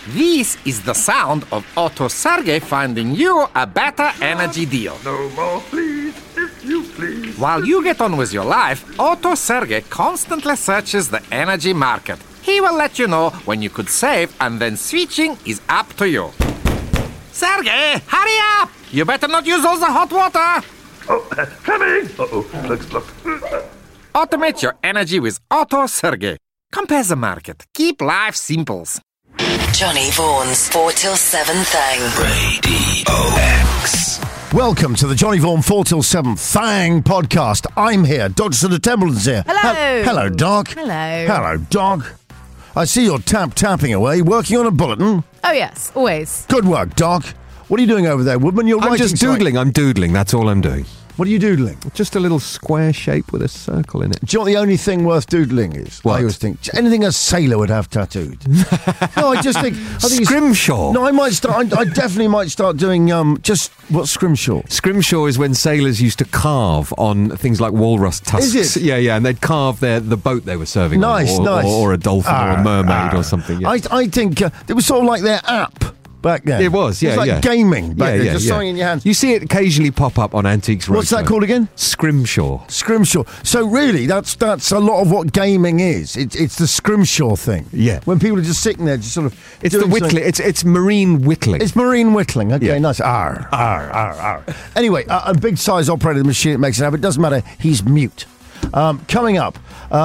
This is the sound of Otto Sergei finding you a better energy deal. No more, please, if you please. While you get on with your life, Otto Sergei constantly searches the energy market. He will let you know when you could save, and then switching is up to you. Sergei, hurry up! You better not use all the hot water! Oh, coming! Uh-oh, plug's blocked. Automate your energy with Otto Sergei. Compare the market. Keep life simples. Johnny Vaughan's 4 till 7 thing. Radio X. Welcome to the Johnny Vaughan 4 till 7 Thang podcast. I'm here. Dr. Sir Templeton's here. Hello. Hello, Doc. Hello. Hello, Doc. I see you're tapping away, working on a bulletin. Oh, yes, always. Good work, Doc. What are you doing over there, Woodman? You're I'm writing just doodling. I'm doodling. That's all I'm doing. What are you doodling? Just a little square shape with a circle in it. Do you know what the only thing worth doodling is? What? I always think anything a sailor would have tattooed. No, I just think Scrimshaw. No, I might start. I definitely might start doing just what's scrimshaw? Scrimshaw is when sailors used to carve on things like walrus tusks. Is it? Yeah, and they'd carve the boat they were serving Nice, on, nice. or a dolphin or a mermaid or something. Yeah. I think it was sort of like their app back then. It was, yeah, It was like yeah. gaming back then, just something in your hands. You see it occasionally pop up on Antiques Roadshow. What's that called again? Scrimshaw. Scrimshaw. So really, that's a lot of what gaming is. It's the scrimshaw thing. Yeah. When people are just sitting there, just sort of. It's doing the whittling. It's marine whittling. It's marine whittling. Okay, Yeah. nice. Arr, arr, arr, arr. Anyway, a big size operated machine that makes it happen. It doesn't matter. He's mute. Coming up,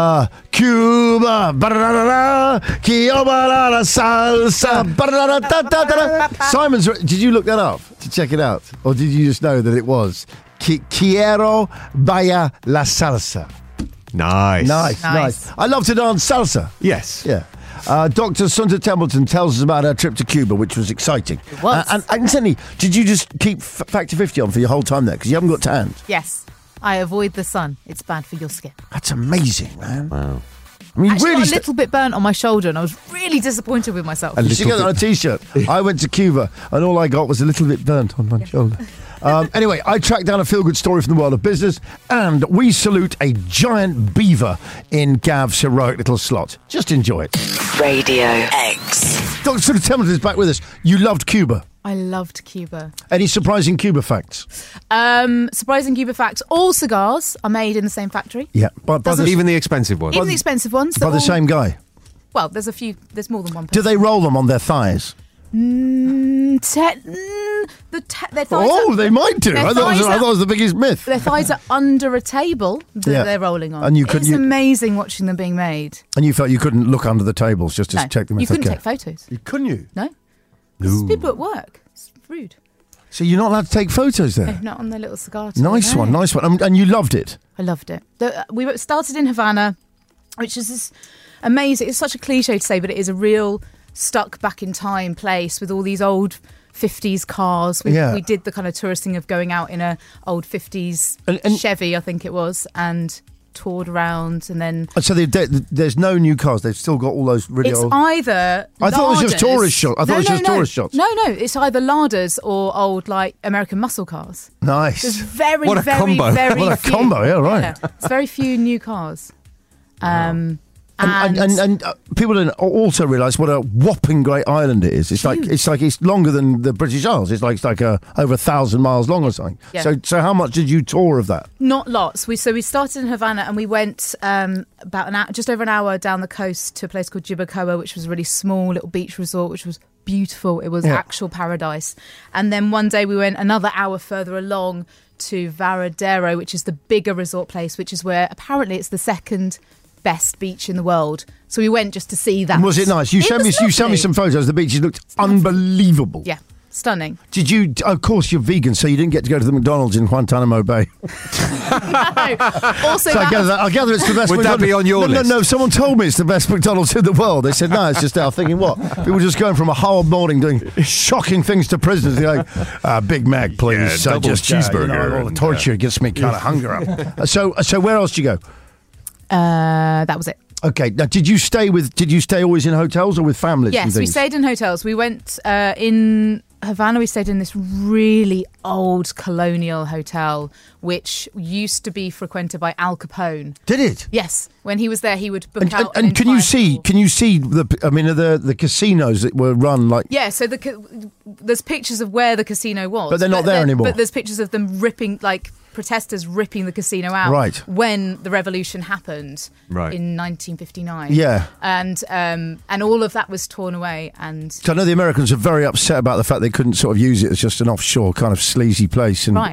Cuba, ba-da-da-da-da, Cuba, la salsa, ba-da-da-da-da-da-da. Simon's. Did you look that up to check it out, or did you just know that it was Quiero Baya la salsa? Nice. Nice. I love to dance salsa. Yes. Yeah. Dr. Sunta Templeton tells us about her trip to Cuba, which was exciting. It was. And incidentally, did you just keep Factor 50 on for your whole time there? Because you haven't got tanned. Yes. I avoid the sun. It's bad for your skin. That's amazing, man. Wow. I mean, Actually, really. got a little bit burnt on my shoulder, and I was really disappointed with myself. You should get that on a T-shirt. I went to Cuba, and all I got was a little bit burnt on my shoulder. Anyway, I tracked down a feel-good story from the world of business, and we salute a giant beaver in Gav's heroic little slot. Just enjoy it. Radio X. Dr. Templeton is back with us. You loved Cuba. I loved Cuba. Any surprising Cuba facts? Surprising Cuba facts. All cigars are made in the same factory. Yeah, by Even the expensive ones. Even the expensive ones. the same guy. Well, there's a few. There's more than one person. Do they roll them on their thighs? Their thighs Oh, are, they might do. their I thought thighs it was the biggest myth. Their thighs are under a table that Yeah. they're rolling on. And you it's amazing watching them being made. And you felt you couldn't look under the tables just to No, check them. you if couldn't okay. take photos. Couldn't you? No. There's people at work. It's rude. So you're not allowed to take photos there? Not on their little cigar. Nice one. And you loved it? I loved it. We started in Havana, which is this amazing. It's such a cliche to say, but it is a real stuck back in time place with all these old 50s cars. We did the kind of tourist thing of going out in a old 50s And- Chevy, I think it was, and toured around, and then So there's no new cars. They've still got all those really it's old. either I thought it was just Ladas- tourist shots. I thought it was just tourist shots. No, it's either Ladas or old like American muscle cars. There's Nice. very, What a very, combo. very What a few. combo, yeah, right. It's very few new cars. And people don't also realise what a whopping great island it is. It's longer than the British Isles. It's like over 1,000 miles long or something. Yeah. So how much did you tour of that? Not lots. We started in Havana and we went about an hour, just over an hour down the coast to a place called Jibacoa, which was a really small little beach resort, which was beautiful. It was actual paradise. And then one day we went another hour further along to Varadero, which is the bigger resort place, which is where apparently it's the second best beach in the world. So we went just to see that. Was it nice? You sent me some photos. The beaches looked unbelievable. Yeah, stunning. Did you? Of course, you're vegan, so you didn't get to go to the McDonald's in Guantanamo Bay. Also, So I gather it's the best. Would that McDonald's. be on your list? No. Someone told me it's the best McDonald's in the world. They said no, it's just out. Thinking what? People just going from a hard morning doing shocking things to prisoners. They're like, Big Mac, please. double cheeseburger. All the torture gets me kind of hunger up. So where else did you go? that was it. Okay. Now, did you stay always in hotels or with families? Yes, and we things? stayed in hotels. We went in Havana, we stayed in this really old colonial hotel, which used to be frequented by Al Capone. Did it? Yes, when he was there, he would book out. And can you see the casinos that were run like? Yeah, so there's pictures of where the casino was, but they're not there anymore. But there's pictures of them ripping, like protesters ripping the casino out, right, when the revolution happened, right, in 1959. Yeah, and all of that was torn away. And so I know the Americans are very upset about the fact they couldn't sort of use it as just an offshore kind of sleazy place, and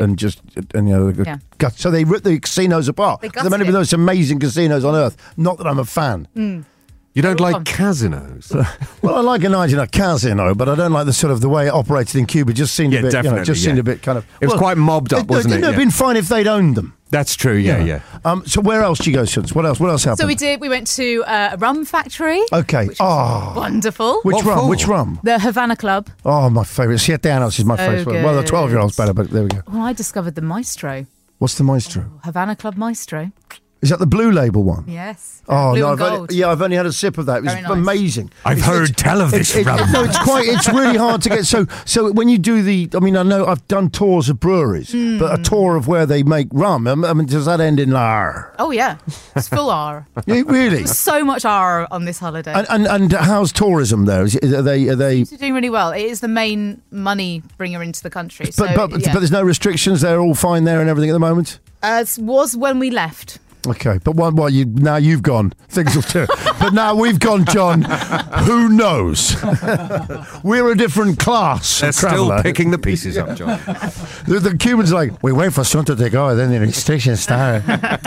so they ripped the casinos apart. There are many of those amazing casinos on earth. Not that I'm a fan. You don't like casinos? Well, I like a night in a casino, but I don't like the way it operated in Cuba. Just seemed a bit, seemed a bit kind of. It was quite mobbed up, wasn't it? It would have been fine if they'd owned them. That's true. Yeah. So where else did you go, Suns? What else happened? So we went to a rum factory. Okay. Which was wonderful. Which rum? The Havana Club. Oh, my favourite. Siete Anos is my favourite. Well, the 12-year-old's better, but there we go. Well, I discovered the Maestro. What's the Maestro? Havana Club Maestro. Is that the Blue Label one? Yes. Oh, blue no, and gold. I've only had a sip of that. It was amazing. I've heard tell of this rum. It's really hard to get. So when you do I know I've done tours of breweries, but a tour of where they make rum, I mean, does that end in R? Oh, yeah. It's full R. Yeah, really? So much R on this holiday. And how's tourism there? Are they? They're doing really well. It is the main money bringer into the country. But there's no restrictions. They're all fine there and everything at the moment? As was when we left. Okay, but now you've gone. Things will turn. But now we've gone, John. Who knows? We're a different class. They're still picking the pieces up, John. The Cubans are like, we wait for Sunto to go, then the station started.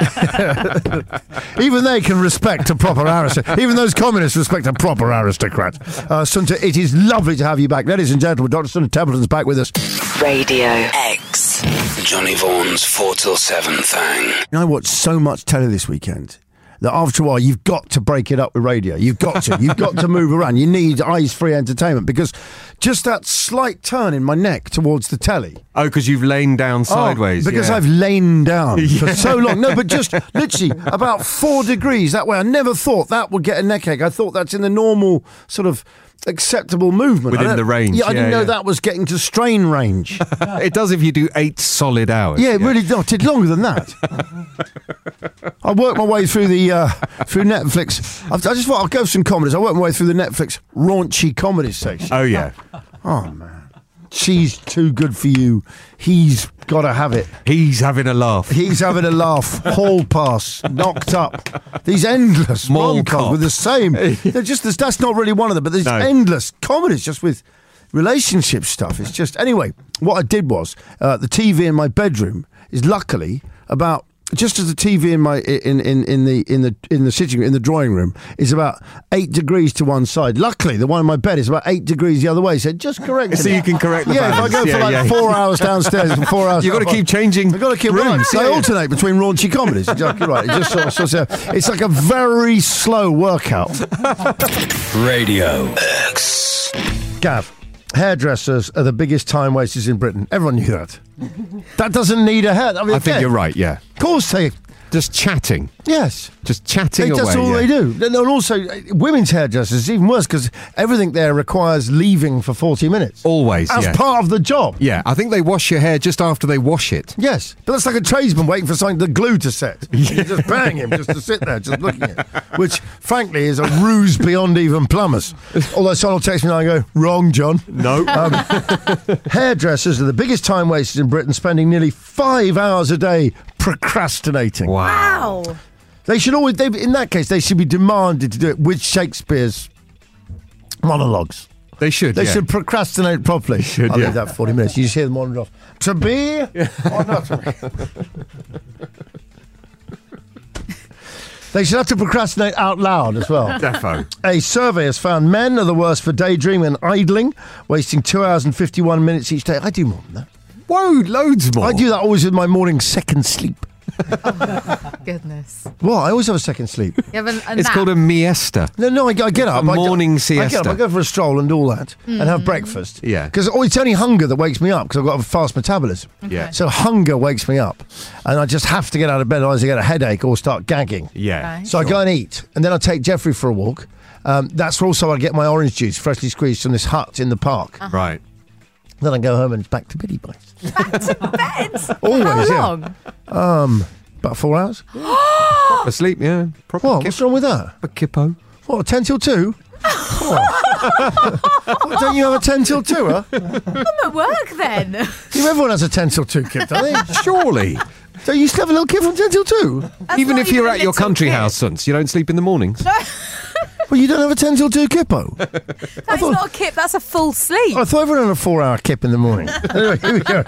Even they can respect a proper aristocrat. Even those communists respect a proper aristocrat. Sunto, it is lovely to have you back. Ladies and gentlemen, Dr. Sunto Templeton's back with us. Radio X. Johnny Vaughan's 4 till 7 thing. I watched so much telly this weekend that after a while you've got to break it up with radio. You've got to move around. You need eyes-free entertainment, because just that slight turn in my neck towards the telly. Oh, because you've lain down sideways. Because I've lain down for so long. No, but just literally about 4 degrees that way. I never thought that would get a neck ache. I thought that's in the normal sort of acceptable movement. Within the range. Yeah, I didn't know that was getting to strain range. It does if you do 8 solid hours. Yeah, it really not. It did longer than that. I worked my way through through Netflix. I just thought I'll go for some comedies. I worked my way through the Netflix raunchy comedy section. Oh, yeah. Oh, man. She's too good for you. He's got to have it. He's having a laugh. He's having a laugh. Hall pass. Knocked up. These endless rom-coms with the same. They're just, that's not really one of them, but there's endless comedies just with relationship stuff. It's just... Anyway, what I did was, the TV in my bedroom is luckily about... Just as the TV in the sitting room, in the drawing room, is about 8 degrees to one side. Luckily, the one in my bed is about 8 degrees the other way. So just correct it. So you can correct the balance. If I go for 4 hours downstairs and 4 hours, you've got to keep changing. I've got to keep rooms. Right. I alternate between raunchy comedies. Exactly right. It just sort of, it's like a very slow workout. Radio X. Gav. Hairdressers are the biggest time wasters in Britain. Everyone knew that. That doesn't need a hair. I think you're right, yeah. Of course they... Just chatting. Yes. Just chatting away. That's all they do. And also, women's hairdressers is even worse, because everything there requires leaving for 40 minutes. Always, as part of the job. Yeah, I think they wash your hair just after they wash it. Yes, but that's like a tradesman waiting for something, the glue to set. You just bang him just to sit there, just looking at it. Which, frankly, is a ruse beyond even plumbers. Although someone will text me and I go, wrong, John. No. Hairdressers are the biggest time wasters in Britain, spending nearly 5 hours a day procrastinating. Wow. They should always, in that case, they should be demanded to do it with Shakespeare's monologues. They should. They should procrastinate properly. I'll leave that 40 minutes. You just hear them on and off. To be or not to be. They should have to procrastinate out loud as well. Defo. A survey has found men are the worst for daydreaming and idling, wasting 2 hours and 51 minutes each day. I do more than that. Whoa, loads more. I do that always with my morning second sleep. Goodness. What? I always have a second sleep. It's called a miesta. No, I get up. A morning siesta. I get up, I go for a stroll and all that, and have breakfast. Yeah. Because it's only hunger that wakes me up, because I've got a fast metabolism. Okay. Yeah. So hunger wakes me up, and I just have to get out of bed, otherwise I get a headache or start gagging. Yeah. Okay. So I go and eat, and then I take Jeffrey for a walk. That's also I get my orange juice, freshly squeezed from this hut in the park. Right. Then I go home and it's back to beddy bites. Back to bed. Always, How long? About 4 hours. Asleep, yeah. Proper What? What's wrong with that? a kippo. What, 10 till 2? What, don't you have a 10 till 2, huh? I'm at work then. Everyone has a 10 till 2 kip, don't they? Surely. So you still have a little kid from 10 till 2? That's Even not if you're a at your little country kid. house, Sunce, you don't sleep in the mornings. Well, you don't have a 10 till 2 kippo? That's not a kip, that's a full sleep. I thought everyone had a 4-hour kip in the morning. Anyway, here we go.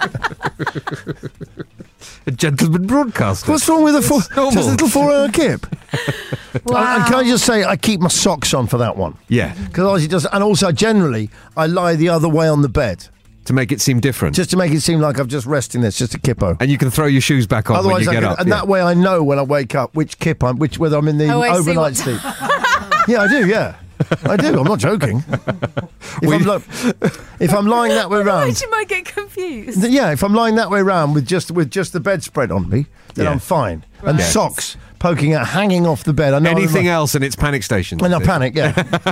A gentleman broadcaster. What's wrong with a normal. just a little 4-hour kip? Wow. And can I just say, I keep my socks on for that one. Yeah, Because obviously it does, and also generally, I lie the other way on the bed. to make it seem different. Just to make it seem like I'm just resting there. It's just a kippo. And you can throw your shoes back on when you get up. And that way I know when I wake up which kip whether I'm in the Oh, I see overnight what- sleep. Yeah, I do, yeah. I do, I'm not joking. If I'm lying that way round, You might get confused. yeah, if I'm lying that way round with just the bedspread on me, then Yeah. I'm fine. And Right. socks poking out, hanging off the bed. I know Anything else and it's panic station. And I panic, yeah.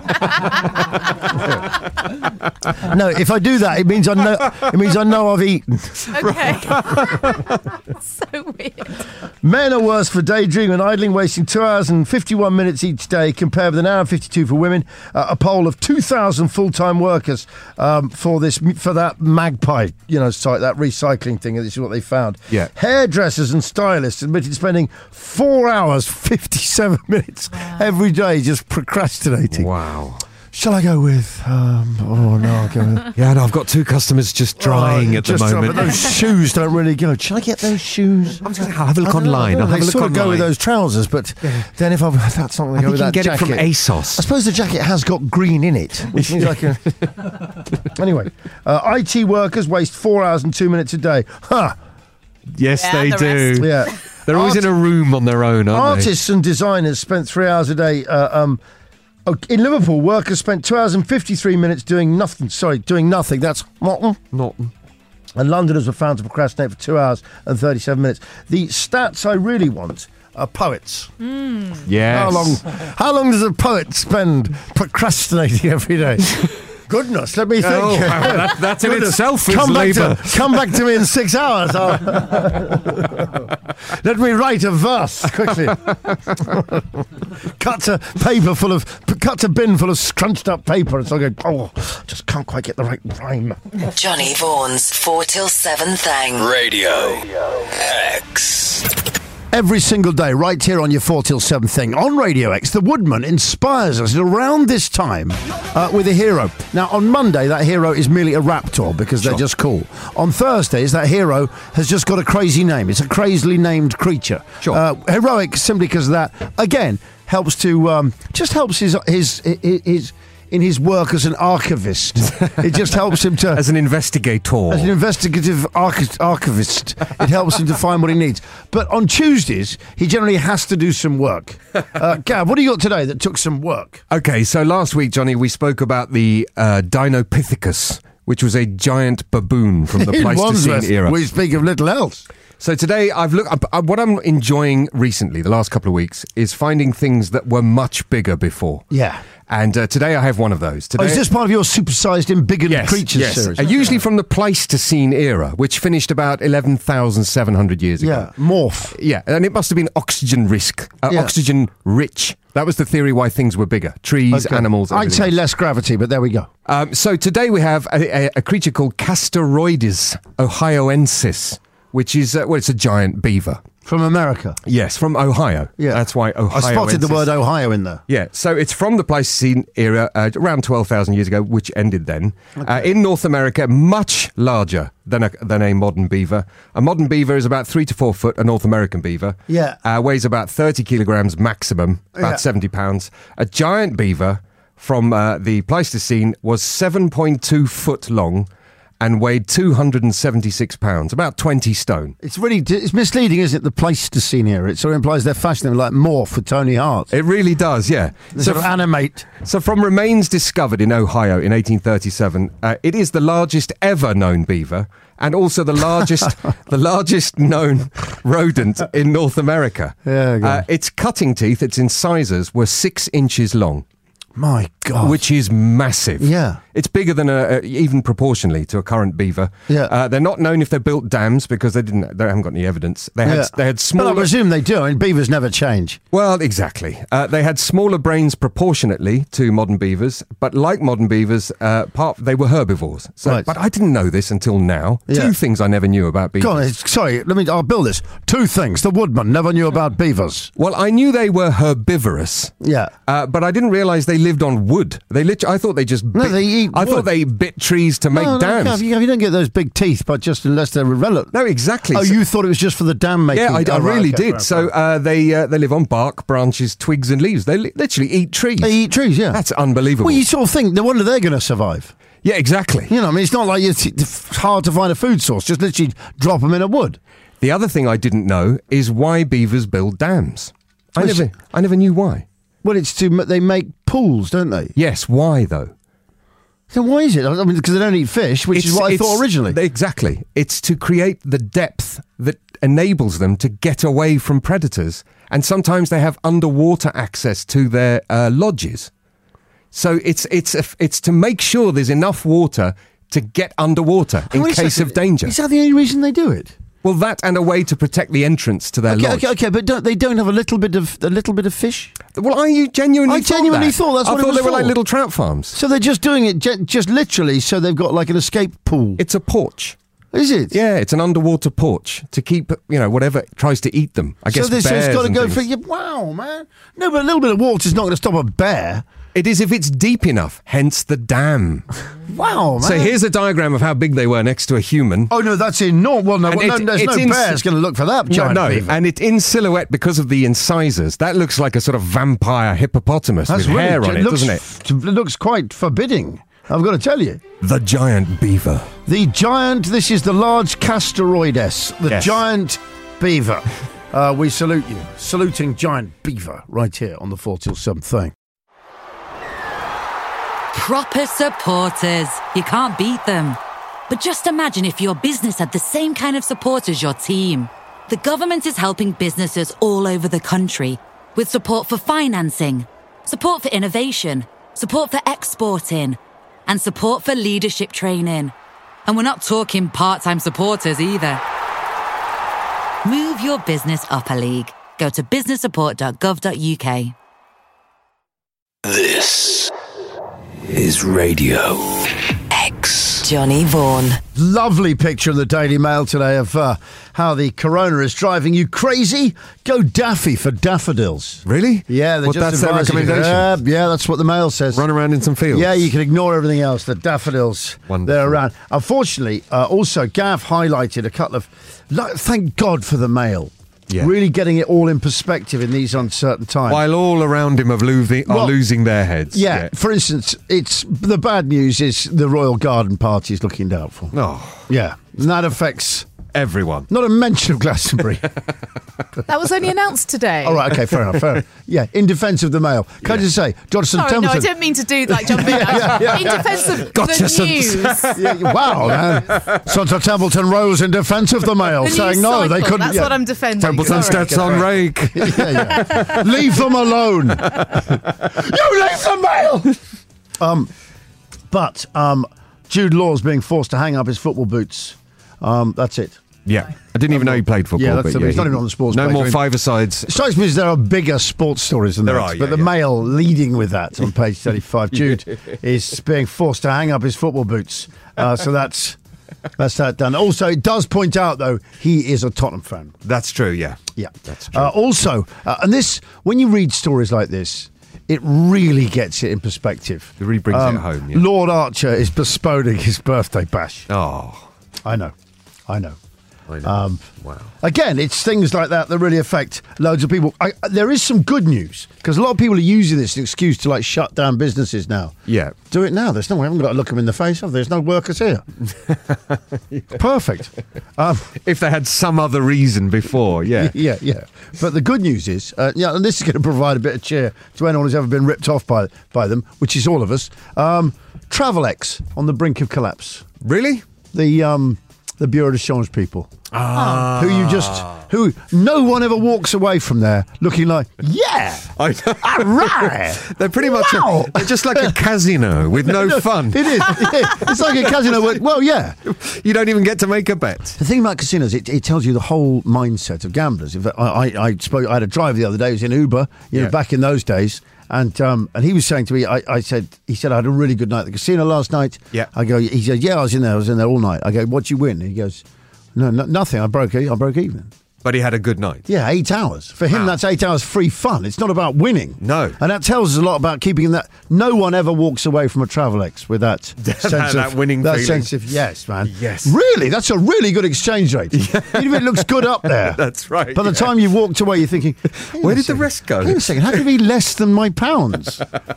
No, if I do that, it means I know I've eaten. Okay. So weird. Men are worse for daydreaming and idling, wasting 2 hours and 51 minutes each day, compared with an hour and 52 for women. A poll of 2,000 full-time workers for that Magpie, site, that recycling thing. This is what they found. Yeah. Hairdressers and stylists admitted spending 4 hours 57 minutes every day just procrastinating. Wow. Shall I go with? I'll go with. Yeah, no, I've got 2 customers just drying at the moment. But those shoes don't really go. Shall I get those shoes? I'm just going to have a look online. I'll have a They look sort of online. go with those trousers, but then if that's not going to I go think with you can that get jacket. it from ASOS. I suppose the jacket has got green in it, which means I can. Anyway, IT workers waste 4 hours and 2 minutes a day. Huh? Yes, Yeah, they the do. rest. Yeah. They're always in a room on their own, aren't Artists and designers spent 3 hours a day. In Liverpool, workers spent 2 hours and 53 minutes doing nothing. Sorry, doing nothing. That's they? Not. And Londoners were found to procrastinate for 2 hours and 37 minutes. The stats I really want are poets. Yes. How long does a poet spend procrastinating every day? Goodness, let me think. Oh, wow, that in itself is labour. Come back to me in 6 hours. Let me write a verse quickly. Cut to bin full of scrunched up paper, and so I go, just can't quite get the right rhyme. Johnny Vaughan's 4 till 7 thing. Radio X. Every single day, right here on your 4 till 7 thing on Radio X, the Woodman inspires us around this time with a hero. Now, on Monday, that hero is merely a raptor because they're just cool. On Thursdays, that hero has just got a crazy name. It's a crazily named creature. Sure. Heroic simply because of that. Again, helps to just helps his in his work as an archivist. It just helps him to As an investigator. as an investigative archivist, it helps him to find what he needs. But on Tuesdays, he generally has to do some work. Gav, what do you got today that took some work? Okay, so last week, Johnny, we spoke about the Dinopithecus, which was a giant baboon from the Pleistocene era. We speak of little else. So today, I've looked. What I'm enjoying recently, the last couple of weeks, is finding things that were much bigger before. Yeah. And today, I have one of those. Today, Is this part of your supersized embiggened creatures series? Usually from the Pleistocene era, which finished about 11,700 years ago. Yeah, morph. Yeah, and it must have been oxygen rich. That was the theory why things were bigger. Trees, Okay. animals, I'd everything say else. less gravity, but there we go. So today we have a creature called Castorides ohioensis, which is, it's a giant beaver. From America. Yes, from Ohio. Yeah. That's why Ohio. I spotted the word Ohio in there. Yeah, so it's from the Pleistocene era, around 12,000 years ago, which ended then. In North America, much larger than a modern beaver. A modern beaver is about 3 to 4 foot. A North American beaver, weighs about 30 kilograms maximum, about 70 pounds. A giant beaver from the Pleistocene was 7.2 foot long and weighed 276 pounds, about 20 stone. It's misleading, isn't it? The Pleistocene era. It sort of implies they're fashioning like Morph with Tony Hart. It really does, yeah. They sort of animate. So from remains discovered in Ohio in 1837, it is the largest ever known beaver and also the largest known rodent in North America. Yeah, its cutting teeth, its incisors, were 6 inches long. My God. which is massive. Yeah. It's bigger than even proportionally to a current beaver. Yeah. They're not known if they built dams because they haven't got any evidence. They had smaller. But I presume they do. I mean, beavers never change. Well, exactly. They had smaller brains proportionately to modern beavers, but like modern beavers, they were herbivores. So, Right. But I didn't know this until now. Yeah. Two things I never knew about beavers. Go on, sorry, I'll build this. Two things. The woodman never knew about beavers. Well, I knew they were herbivorous. Yeah. But I didn't realise they lived on wood. I thought they just. No, they eat I thought wood. they bit trees to make dams. You don't get those big teeth, but just unless they're irrelevant. No, exactly. Oh, you thought it was just for the dam making? Yeah, I Oh, right, really okay, did. fair, So fair. they live on bark, branches, twigs, and leaves. They literally eat trees. They eat trees, yeah. That's unbelievable. Well, you sort of think, no wonder they're going to survive. Yeah, exactly. You know, I mean, it's not like it's hard to find a food source. Just literally drop them in a wood. The other thing I didn't know is why beavers build dams. I never knew why. Well, they make pools, don't they? Yes, why though? So why is it? I mean, because they don't eat fish, which is what I thought originally. Exactly. It's to create the depth that enables them to get away from predators. And sometimes they have underwater access to their lodges. So it's to make sure there's enough water to get underwater in case of danger. Is that the only reason they do it? Well, that and a way to protect the entrance to their lodge. Okay, but they don't have a little bit of fish? Well, I genuinely thought that's what it was they were for. like little trout farms. So they're just doing it just literally so they've got like an escape pool. It's a porch. Is it? Yeah, it's an underwater porch to keep, whatever tries to eat them. I guess bears it's got to and go things. for... Wow, man. No, but a little bit of water's not going to stop a bear. It is if it's deep enough, hence the dam. Wow, man. So here's a diagram of how big they were next to a human. Oh, no, that's enormous. Well, there's no bear's going to look for that giant beaver. And it's in silhouette because of the incisors. That looks like a sort of vampire hippopotamus with hair on it, doesn't it? It looks quite forbidding, I've got to tell you. The giant beaver. This is the large Casteroides, the Yes. giant beaver. We salute you. Saluting giant beaver right here on the 4 till 7 thing. Proper supporters. You can't beat them. But just imagine if your business had the same kind of support as your team. The government is helping businesses all over the country with support for financing, support for innovation, support for exporting, and support for leadership training. And we're not talking part-time supporters either. Move your business up a league. Go to businesssupport.gov.uk. This is Radio X. Johnny Vaughan. Lovely picture in the Daily Mail today of how the corona is driving you crazy. Go daffy for daffodils. Really? Yeah, Well, that's their advise you to- recommendation. Yeah, that's what the Mail says. Run around in some fields. Yeah, you can ignore everything else. The daffodils, Wonderful. they're around. Unfortunately, also, Gav highlighted a couple of... Thank God for the Mail. Yeah. Really getting it all in perspective in these uncertain times. While all around him are losing their heads. Yeah, for instance, the bad news is the Royal Garden Party is looking doubtful. Oh, Yeah, and that affects... everyone. Not a mention of Glastonbury. That was only announced today. All right, okay, fair enough. Yeah, in defence of the Mail. Can I just say, Johnson Sorry, no, I Templeton... didn't mean to do like jumping out. In defence of the news. Yeah, wow, man. Senator Templeton rose in defence of the Mail, The saying news no, they cycle, couldn't... That's what I'm defending. Templeton Sorry. stats on rake. Yeah. Leave them alone. You leave the Mail! But Jude Law's being forced to hang up his football boots. That's it. Yeah, I didn't even know he played football. Yeah, that's but he's not even on the sports No page. more I mean, five-a-sides. It strikes me as there are bigger sports stories than There that. are, but yeah, the yeah. Mail leading with that on page 35. Jude is being forced to hang up his football boots. So that's that done. Also, it does point out, though, he is a Tottenham fan. That's true, yeah. Yeah. That's true. Also, and this, when you read stories like this, it really gets it in perspective. It really brings it home, yeah. Lord Archer is postponing his birthday bash. Oh, I know. I know. Wow. Again, it's things like that really affect loads of people. There is some good news, because a lot of people are using this as an excuse to like shut down businesses now. Yeah. Do it now. There's no way. I haven't got to look them in the face. There's no workers here. Perfect. If they had some other reason before, yeah. Yeah. But the good news is, and this is going to provide a bit of cheer to anyone who's ever been ripped off by them, which is all of us. Travelex on the brink of collapse. Really? The The Bureau de Change people. Who no one ever walks away from there looking like, yeah, I know. all right. They're pretty much they're just like a casino with no fun. It is. It's like a casino where, well, yeah. You don't even get to make a bet. The thing about casinos, it tells you the whole mindset of gamblers. In fact, I had a driver the other day. He was in Uber, back in those days. And he was saying to me, he said, I had a really good night at the casino last night. Yeah. He said, yeah, I was in there all night. I go, what'd you win? He goes, no, nothing. I broke even. But he had a good night. Yeah, 8 hours. For him, that's 8 hours free fun. It's not about winning. No. And that tells us a lot about keeping that. No one ever walks away from a Travelex with that sense that winning that feeling. sense of, yes, man. Yes. Really? That's a really good exchange rate. Even if it looks good up there. That's right. By the time you've walked away, you're thinking, where did the rest go? Hang on a second. How could it be less than my pounds?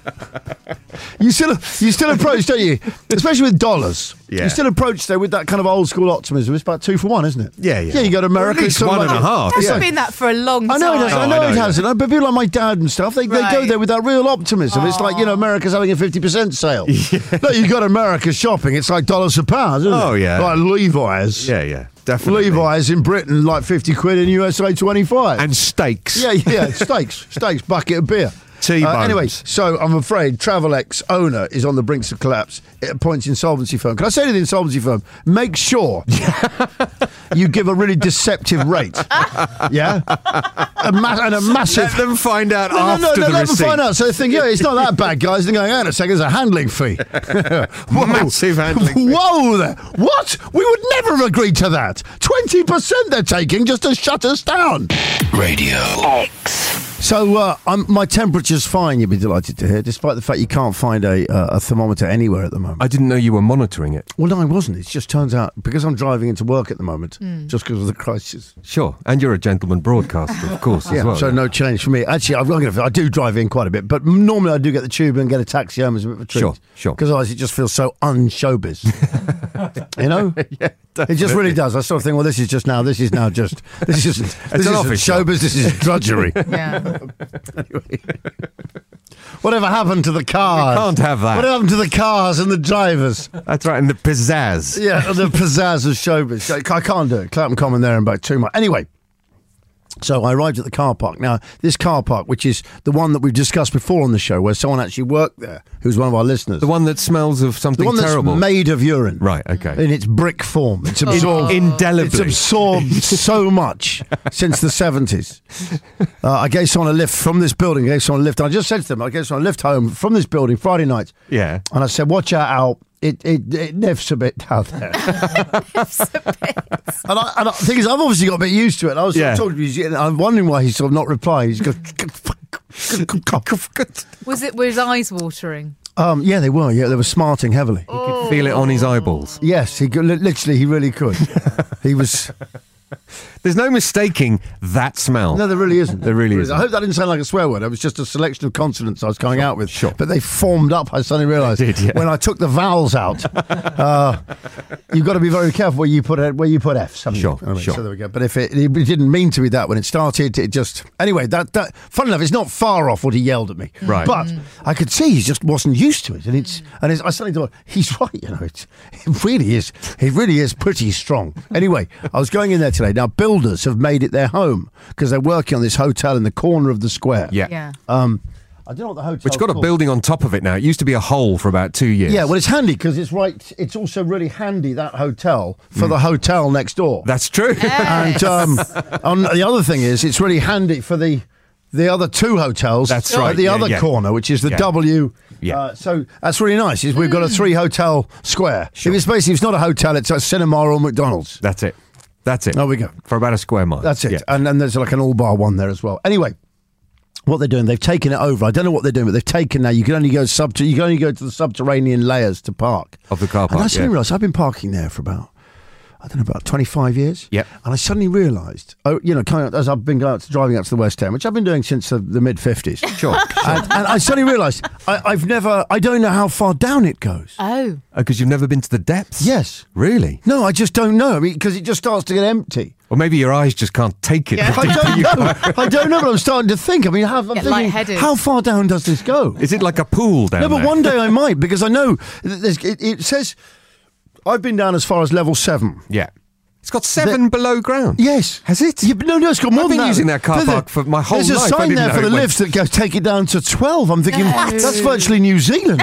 You still approach, don't you? Especially with dollars. Yeah. You still approach there with that kind of old school optimism. It's about 2 for 1, isn't it? Yeah. Yeah, you go to America. At least it's sort of 1.5. It hasn't been that for a long time. I know it hasn't. Oh, I know I it know, hasn't. But people like my dad and stuff, they go there with that real optimism. It's like, America's having a 50% sale. No, you got America shopping. It's like dollars a pound, isn't it? Oh, yeah. Like Levi's. Yeah, definitely. Levi's in Britain, like 50 quid in USA 25. And steaks. Yeah, steaks, bucket of beer. T-bones. Anyway, so I'm afraid Travelex owner is on the brink of collapse. It appoints insolvency firm. Can I say to the insolvency firm, make sure you give a really deceptive rate. Yeah? And a massive... Let them find out after No, the let them receipt. find out. So they think, it's not that bad, guys. They're going, hang on a second, there's a handling fee. Massive handling fee. Whoa there. What? We would never have agreed to that. 20% they're taking just to shut us down. Radio X. So my temperature's fine, you'll be delighted to hear, despite the fact you can't find a thermometer anywhere at the moment. I didn't know you were monitoring it. Well, no, I wasn't. It just turns out, because I'm driving into work at the moment, just because of the crisis. Sure. And you're a gentleman broadcaster, of course, as well. So no change for me. Actually, I do drive in quite a bit, but normally I do get the tube and get a taxi home as a bit of a treat. Sure. Because otherwise it just feels so un-showbiz. You know? Yeah, definitely. It just really does. I sort of think, well, this is isn't office showbiz, this is drudgery. Yeah. Anyway. Whatever happened to the cars? We can't have that. What happened to the cars and the drivers? That's right, and the pizzazz. Yeah, the pizzazz of showbiz. I can't do it. Clapham Common there in about 2 months. Anyway, so I arrived at the car park. Now, this car park, which is the one that we've discussed before on the show, where someone actually worked there, who's one of our listeners. The one that smells of something the one terrible. That's made of urine. Right, okay. In its brick form. It's absorbed. Indelibly. It's absorbed so much since the 70s. I gave someone a lift from this building. I just said to them, I gave someone a lift home from this building Friday night. Yeah. And I said, watch out, Al. It niffs a bit down there. And the thing is, I've obviously got a bit used to it. I was sort of talking to him, and I'm wondering why he's sort of not replying. He's going, Were his eyes watering? yeah, they were. Yeah, they were smarting heavily. He could feel it on his eyeballs. Yes, he could, literally, he really could. He was... There's no mistaking that smell. No, there really isn't. There really isn't. I hope that didn't sound like a swear word. It was just a selection of consonants I was coming out with. Sure. But they formed up, I suddenly realised. When I took the vowels out. You've got to be very careful where you put Fs. Sure. So there we go. But if it didn't mean to be that when it started, it just... Anyway, that fun enough, it's not far off what he yelled at me. Right. But I could see he just wasn't used to it. And I suddenly thought, he's right, it really is. It really is pretty strong. Anyway, I was going in there today. Now, builders have made it their home because they're working on this hotel in the corner of the square. Yeah. I don't know what the hotel. Which got a building on top of it now. It used to be a hole for about 2 years. Yeah, well, it's handy because it's right. It's also really handy, that hotel, for the hotel next door. That's true. Yes. And the other thing is, it's really handy for the other 2 hotels. That's right. At the other corner, which is the W. Yeah. So that's really nice. We've got a 3-hotel square. Sure. If it's not a hotel, it's a cinema or McDonald's. That's it. There we go. For about a square mile. That's it. Yeah. And then there's like an all-bar one there as well. Anyway, what they're doing, they've taken it over. I don't know what they're doing, but they've taken now. You can only go to the subterranean layers to park. Of the car park, And I suddenly realised I've been parking there for about 25 years. Yep. And I suddenly realised, as I've been driving out to the West End, which I've been doing since the mid-50s. Sure. And I suddenly realised I don't know how far down it goes. Oh. Because you've never been to the depths? Yes. Really? No, I just don't know. Because it just starts to get empty. Or maybe your eyes just can't take it. Yeah. I don't know, but I'm starting to think. I'm thinking, lightheaded. how far down does this go? Is it like a pool down No, but there? one day I might, because I know it says I've been down as far as level 7. Yeah. It's got 7 below ground. Yes. Has it? Yeah, no, it's got more I've than been that. using that car park for my whole life. There's a life. I sign didn't there know for the it went- lifts that goes take it down to 12. I'm thinking, that's virtually New Zealand.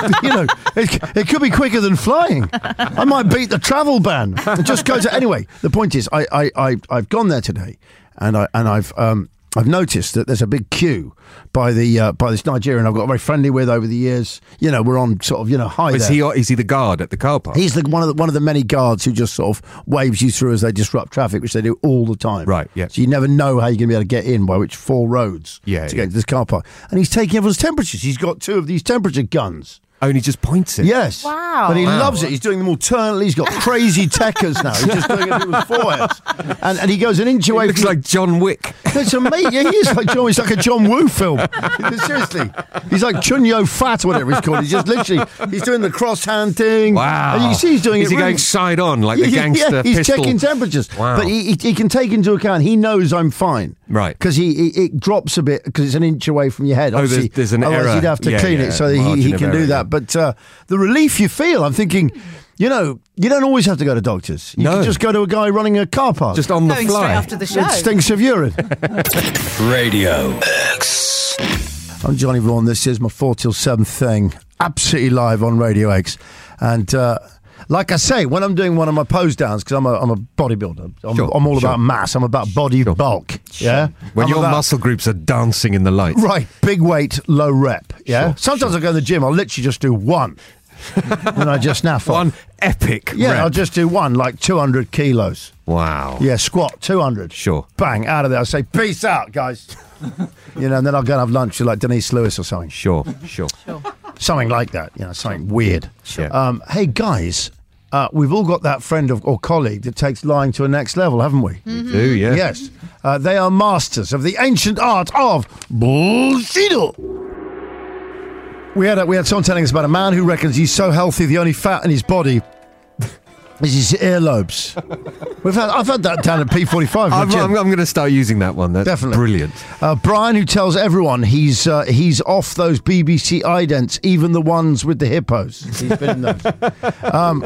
It could be quicker than flying. I might beat the travel ban. And just go to anyway. The point is, I've gone there today, and I've noticed that there's a big queue by this Nigerian I've got very friendly with over the years. We're on sort of high Is there. he the guard at the car park? He's one of the many guards who just sort of waves you through as they disrupt traffic, which they do all the time. Right, yeah. So you never know how you're going to be able to get in by which 4 roads to get to this car park. And he's taking everyone's temperatures. He's got 2 of these temperature guns. Oh, and he just points it. Yes. Wow. But he loves it. He's doing them alternately. He's got crazy techers now. He's just doing it with foreheads. And he goes an inch away Looks from... like John Wick. It's amazing. Yeah, he is like John. It's like a John Woo film. Seriously, he's like Chun Yo Fat or whatever he's called. He's just literally he's doing the cross hand thing. Wow. And you can see he's doing Is it. he going side on like the gangster Yeah, he's pistol? checking temperatures. Wow. But he can take into account. He knows I'm fine. Right. Because it drops a bit because it's an inch away from your head. Oh, Obviously, there's an otherwise error. He'd have to Yeah, clean yeah, it so that he margin of can do error, that. But the relief you feel, I'm thinking. You don't always have to go to doctors. You can just go to a guy running a car park. Just on the Going fly. straight after the show. It stinks of urine. Radio X. I'm Johnny Vaughan. This is my 4 till 7 thing. Absolutely live on Radio X. And like I say, when I'm doing one of my pose downs, because I'm a bodybuilder, I'm all about mass. I'm about body bulk. Yeah. When I'm your about- muscle groups are dancing in the light. Right. Big weight, low rep. Yeah. Sometimes I go to the gym. I'll literally just do one. And I just naff off. One epic Yeah, rep. I'll just do one, like 200 kilos. Wow. Yeah, squat, 200. Sure. Bang, out of there. I'll say, peace out, guys. And then I'll go and have lunch with like Denise Lewis or something. Sure. Something like that, something weird. Sure. Hey, guys, we've all got that friend or colleague that takes lying to a next level, haven't we? We do, yeah. Yes. They are masters of the ancient art of bullshit. We had someone telling us about a man who reckons he's so healthy the only fat in his body is his earlobes. I've had that down at P45. I'm going to start using that one. That's Definitely. brilliant. Brian, who tells everyone he's off those BBC idents, even the ones with the hippos. He's been in those.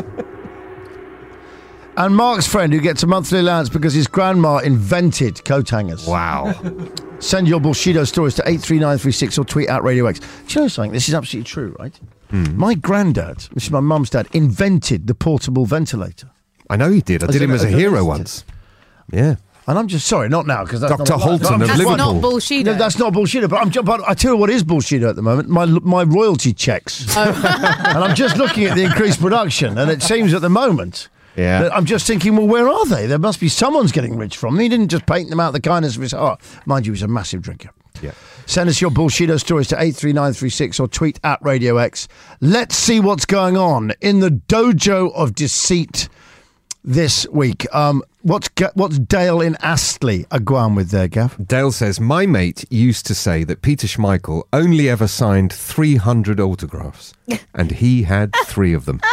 And Mark's friend, who gets a monthly allowance because his grandma invented coat hangers. Wow. Send your Bullshido stories to 83936 or tweet at Radio X. Do you know something? This is absolutely true, right? My granddad, this is my mum's dad, invented the portable ventilator. I know he did. I did him as a hero once. Yeah. And I'm just sorry, not now because that's Dr. not Holton of That's Liverpool. not bullshit. No, that's not bullshit. But I tell you what is bullshit at the moment. My royalty checks, and I'm just looking at the increased production, and it seems at the moment. Yeah. that I'm just thinking, well, where are they? There must be someone's getting rich from them. He didn't just paint them out of the kindness of his heart. Mind you, he's a massive drinker. Yeah. Send us your Bullshido stories to 83936 or tweet at Radio X. Let's see what's going on in the dojo of deceit this week. What's Dale in Astley agreeing with there, Gav? Dale says, my mate used to say that Peter Schmeichel only ever signed 300 autographs, and he had 3 of them.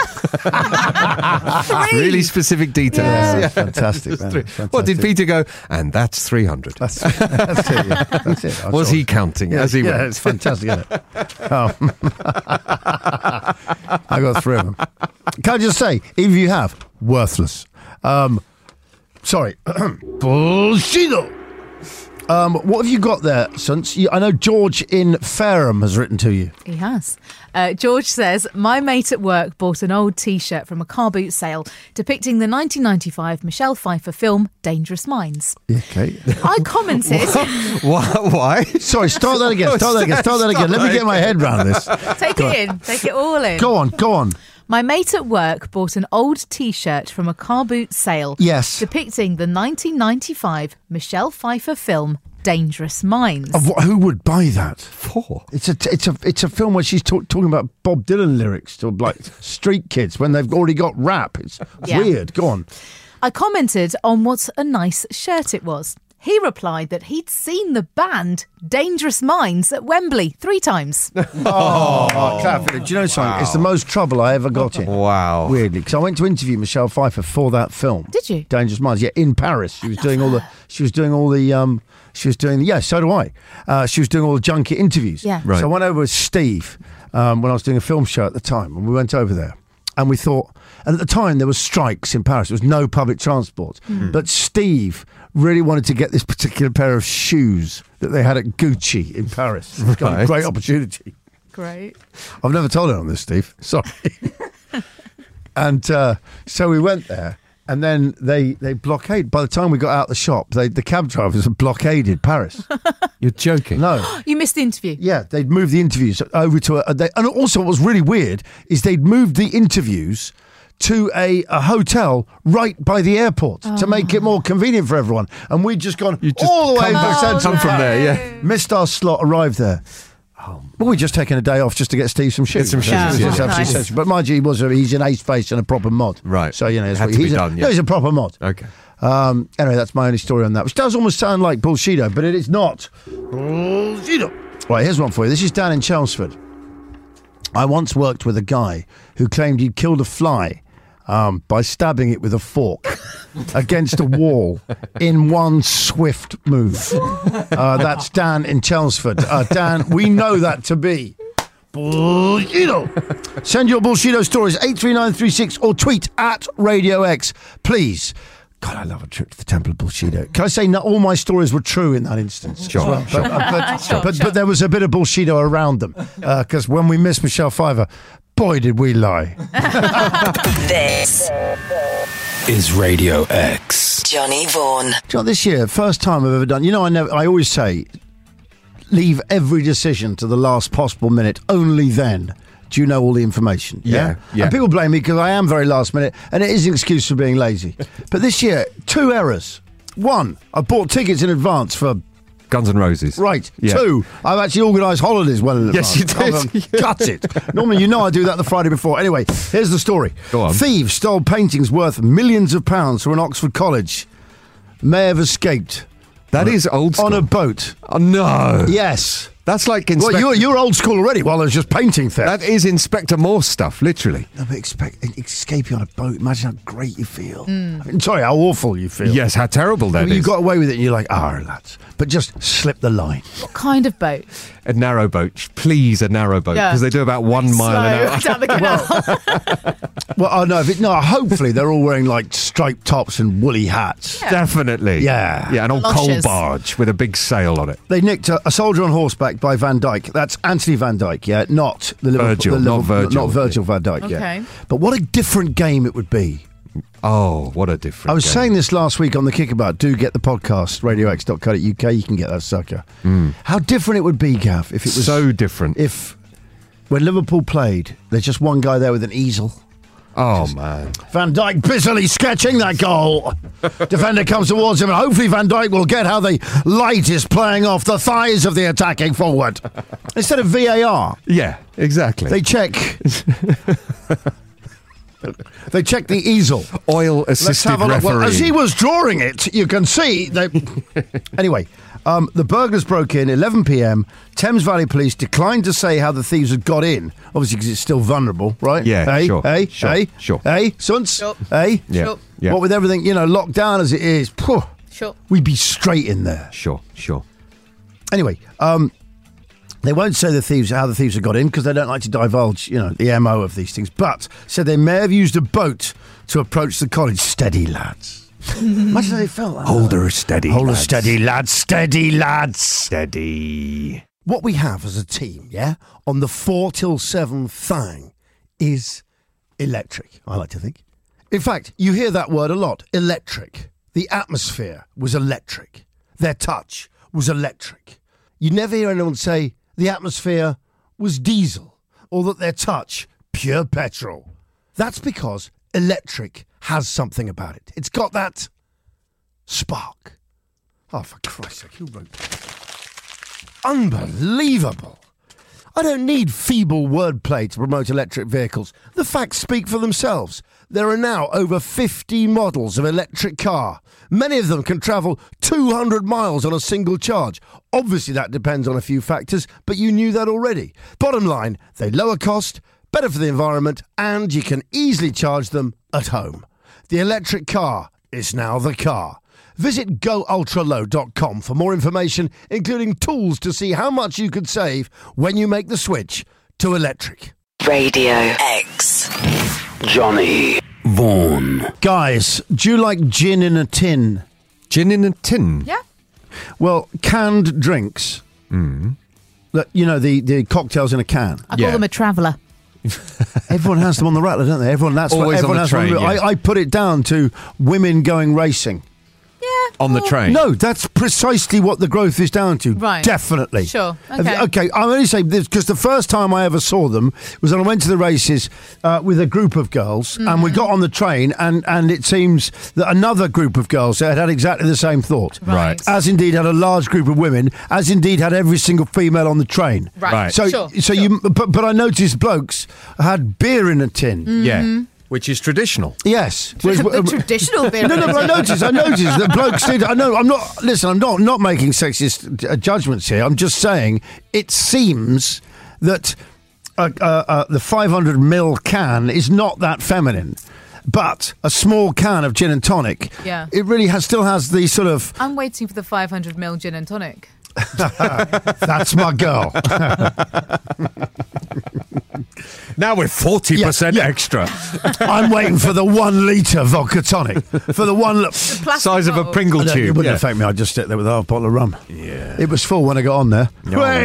Really specific details. Yeah, fantastic, man. Fantastic. What did Peter go? And that's 300. That's it, yeah. That's it. Was he counting as he yeah, went? it's fantastic, isn't it? I got 3 of them. Can I just say, even if you have, worthless. Sorry. Bullshit. What have you got there, Suns? I know George in Fareham has written to you. He has. George says, my mate at work bought an old T-shirt from a car boot sale depicting the 1995 Michelle Pfeiffer film Dangerous Minds. Okay. I commented... Why? Sorry, start that again. Let me get my head round this. Take it in. Take it all in. Go on. My mate at work bought an old T-shirt from a car boot sale. Yes. Depicting the 1995 Michelle Pfeiffer film Dangerous Minds. Who would buy that? For? It's a film where she's talking about Bob Dylan lyrics to like street kids when they've already got rap. It's weird. Go on. I commented on what a nice shirt it was. He replied that he'd seen the band Dangerous Minds at Wembley 3 times. Oh, Catherine, do you know something? Wow. It's the most trouble I ever got in. Wow. Weirdly, because I went to interview Michelle Pfeiffer for that film. Did you? Dangerous Minds. Yeah, in Paris. So do I. She was doing all the junket interviews. Yeah. Right. So I went over with Steve when I was doing a film show at the time, and we went over there. And we thought, and at the time there were strikes in Paris. There was no public transport. But Steve really wanted to get this particular pair of shoes that they had at Gucci in Paris. It was kind of a great opportunity. Great. I've never told anyone this, Steve. Sorry. And so we went there, and then they blockaded. By the time we got out the shop, the cab drivers had blockaded Paris. You're joking. No. You missed the interview. Yeah, they'd moved the interviews over to and also what was really weird is they'd moved the interviews to a hotel right by the airport to make it more convenient for everyone. And we'd just gone all the way back come from there, yeah. Missed our slot, arrived there. Well, we'd just taken a day off just to get Steve some shoes. Get some shoes, Yeah. It's Yeah. absolutely Nice. essential. But mind you, he's an ace face and a proper mod. Right. So, It had to be done, yeah. He's a proper mod. Okay. Anyway, that's my only story on that, which does almost sound like bullshido, but it is not. Bullshido. Right, here's one for you. This is down in Chelmsford. I once worked with a guy who claimed he'd killed a fly by stabbing it with a fork against a wall in one swift move. That's Dan in Chelmsford. Dan, we know that to be bullshido. Send your bullshido stories 83936 or tweet at Radio X, please. God, I love a trip to the Temple of Bullshido. Can I say not all my stories were true in that instance? Sure, as well? sure. But there was a bit of bullshido around them because when we missed Michelle Pfeiffer, boy, did we lie. This is Radio X. Johnny Vaughan. Do you know, this year, first time I've ever done. You know, I always say, leave every decision to the last possible minute. Only then do you know all the information. Yeah. And people blame me because I am very last minute, and it is an excuse for being lazy. But this year, 2 errors. 1, I bought tickets in advance for. Guns N' Roses. Right. Yeah. 2, I've actually organised holidays well in advance. Yes, you did. Cut it. Normally, I do that the Friday before. Anyway, here's the story. Go on. Thieves stole paintings worth millions of pounds from an Oxford college. May have escaped. That is old school. On a boat. Oh, no. Yes. That's like Well, you're old school already. Well, there's just painting theft. That is Inspector Morse stuff, literally. No, but escaping on a boat. Imagine how great you feel. I mean, sorry, how awful you feel. Yes, how terrible that is. You got away with it and you're like, lads. But just slip the line. What kind of boat? A narrow boat. Please, a narrow boat. Yeah. Because they do about 1 mile an hour. Down the canal. Well, hopefully they're all wearing like striped tops and woolly hats. Definitely. Yeah. Yeah, an old coal Galoshes. barge with a big sail on it. They nicked a soldier on horseback by Van Dyke. That's Anthony Van Dyke, yeah, not the Virgil, not Virgil. not Virgil Van Dyke. Okay. Yeah. But what a different game it would be. Oh, what a difference. I was saying this last week on the Kickabout. Do get the podcast, radiox.co.uk. You can get that sucker. How different it would be, Gav, if it was so different. If when Liverpool played, there's just one guy there with an easel. Oh, man. Van Dijk busily sketching that goal. Defender comes towards him, and hopefully Van Dijk will get how the light is playing off the thighs of the attacking forward. Instead of VAR, Yeah, exactly. they check. They check the easel. Oil Let's assisted have a look. referee. Well, as he was drawing it, you can see. Anyway, the burglars broke in 11 p.m. Thames Valley Police declined to say how the thieves had got in. Obviously, because it's still vulnerable, right? Yeah, hey, sure, Hey, sure, hey, sure. Hey, Sunts? Sure. Hey? Yeah, Sure. yeah. What with everything, locked down as it is, Sure. we'd be straight in there. Sure. Anyway, they won't say how the thieves have got in because they don't like to divulge, the MO of these things. But said they may have used a boat to approach the college. Steady, lads. Imagine how they felt. Hold her steady. Hold her lads. steady, lads. Steady, lads. Steady. What we have as a team, on the 4 till 7 thing is electric, I like to think. In fact, you hear that word a lot, electric. The atmosphere was electric. Their touch was electric. You never hear anyone say the atmosphere was diesel or that their touch, pure petrol. That's because electric has something about it. It's got that spark. Oh, for Christ's sake, who wrote that? Unbelievable. I don't need feeble wordplay to promote electric vehicles. The facts speak for themselves. There are now over 50 models of electric car. Many of them can travel 200 miles on a single charge. Obviously, that depends on a few factors, but you knew that already. Bottom line, they lower cost, better for the environment, and you can easily charge them at home. The electric car is now the car. Visit goultralow.com for more information, including tools to see how much you could save when you make the switch to electric. Radio X. Johnny Vaughan. Guys, do you like gin in a tin? Gin in a tin? Yeah. Well, canned drinks. You know, the cocktails in a can. I call them a traveller. Everyone has them on the rattler, don't they? Everyone Always on everyone the has train, one. yeah. I put it down to women going racing. On the train? No, that's precisely what the growth is down to. Right. Definitely. Sure. Okay. Okay, I'm only saying this because the first time I ever saw them was when I went to the races with a group of girls, and we got on the train, and it seems that another group of girls had exactly the same thought. Right. As indeed had a large group of women, as indeed had every single female on the train. Right. So, Sure. but I noticed blokes had beer in a tin. Yeah. Which is traditional. Yes. The traditional beer. No, but I noticed that blokes did. I know. I'm not making sexist judgments here. I'm just saying it seems that the 500ml can is not that feminine, but a small can of gin and tonic. Yeah. It really still has the sort of. I'm waiting for the 500ml gin and tonic. That's my girl. Now we're 40% extra. I'm waiting for the 1 litre vodka tonic. For the one. Size of a bottle. Pringle It tube. wouldn't affect me. I'd just sit there with a half bottle of rum. Yeah. It was full when I got on there.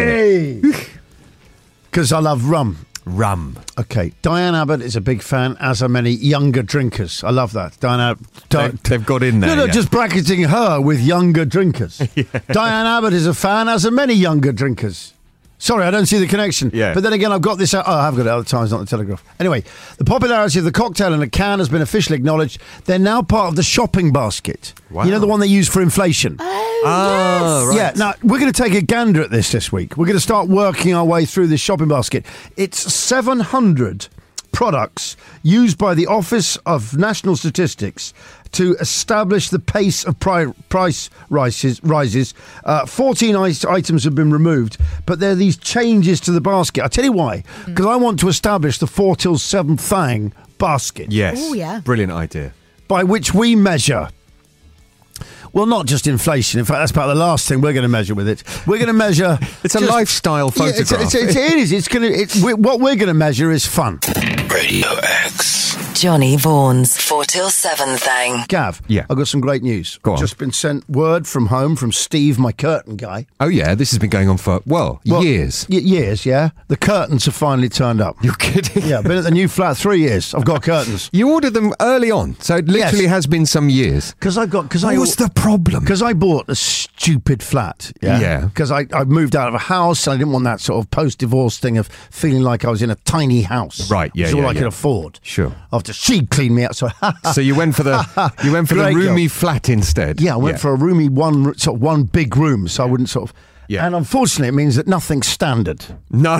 Because I love rum. Rum. Okay, Diane Abbott is a big fan, as are many younger drinkers. I love that. They've got in there. No, yeah. just bracketing her with younger drinkers. Diane Abbott is a fan, as are many younger drinkers. Sorry, I don't see the connection. Yeah. But then again, I've got this. Oh, I have got it at the Times, not the Telegraph. Anyway, the popularity of the cocktail in a can has been officially acknowledged. They're now part of the shopping basket. Wow. You know, the one they use for inflation. Oh, right. Yeah, now we're going to take a gander at this week. We're going to start working our way through this shopping basket. It's 700 products used by the Office of National Statistics to establish the pace of price rises. 14 items have been removed, but there are these changes to the basket. I'll tell you why. Because I want to establish the 4 till 7 thang basket. Yes. Oh, yeah. Brilliant idea. By which we measure. Well, not just inflation. In fact, that's about the last thing we're going to measure with it. We're going to measure. It's a lifestyle photograph. It is. What we're going to measure is fun. Radio X. Johnny Vaughan's 4 till 7 thing. Gav, Yeah. I've got some great news. Go on. Just been sent word from home from Steve, my curtain guy. Oh, yeah. This has been going on for, years. Years, yeah. The curtains have finally turned up. You're kidding? Yeah, been at the new flat 3 years. I've got curtains. You ordered them early on, so it literally Yes. has been some years. What's the problem? Because I bought a stupid flat. Yeah. Because I moved out of a house and I didn't want that sort of post-divorce thing of feeling like I was in a tiny house. Right, yeah, Which is all yeah, I yeah. could afford. Sure. After she cleaned me out. So, So you went for the Great roomy girl. flat instead. yeah, I went for a roomy one big room, so I wouldn't sort of. Yeah. And unfortunately, it means that nothing's standard. No.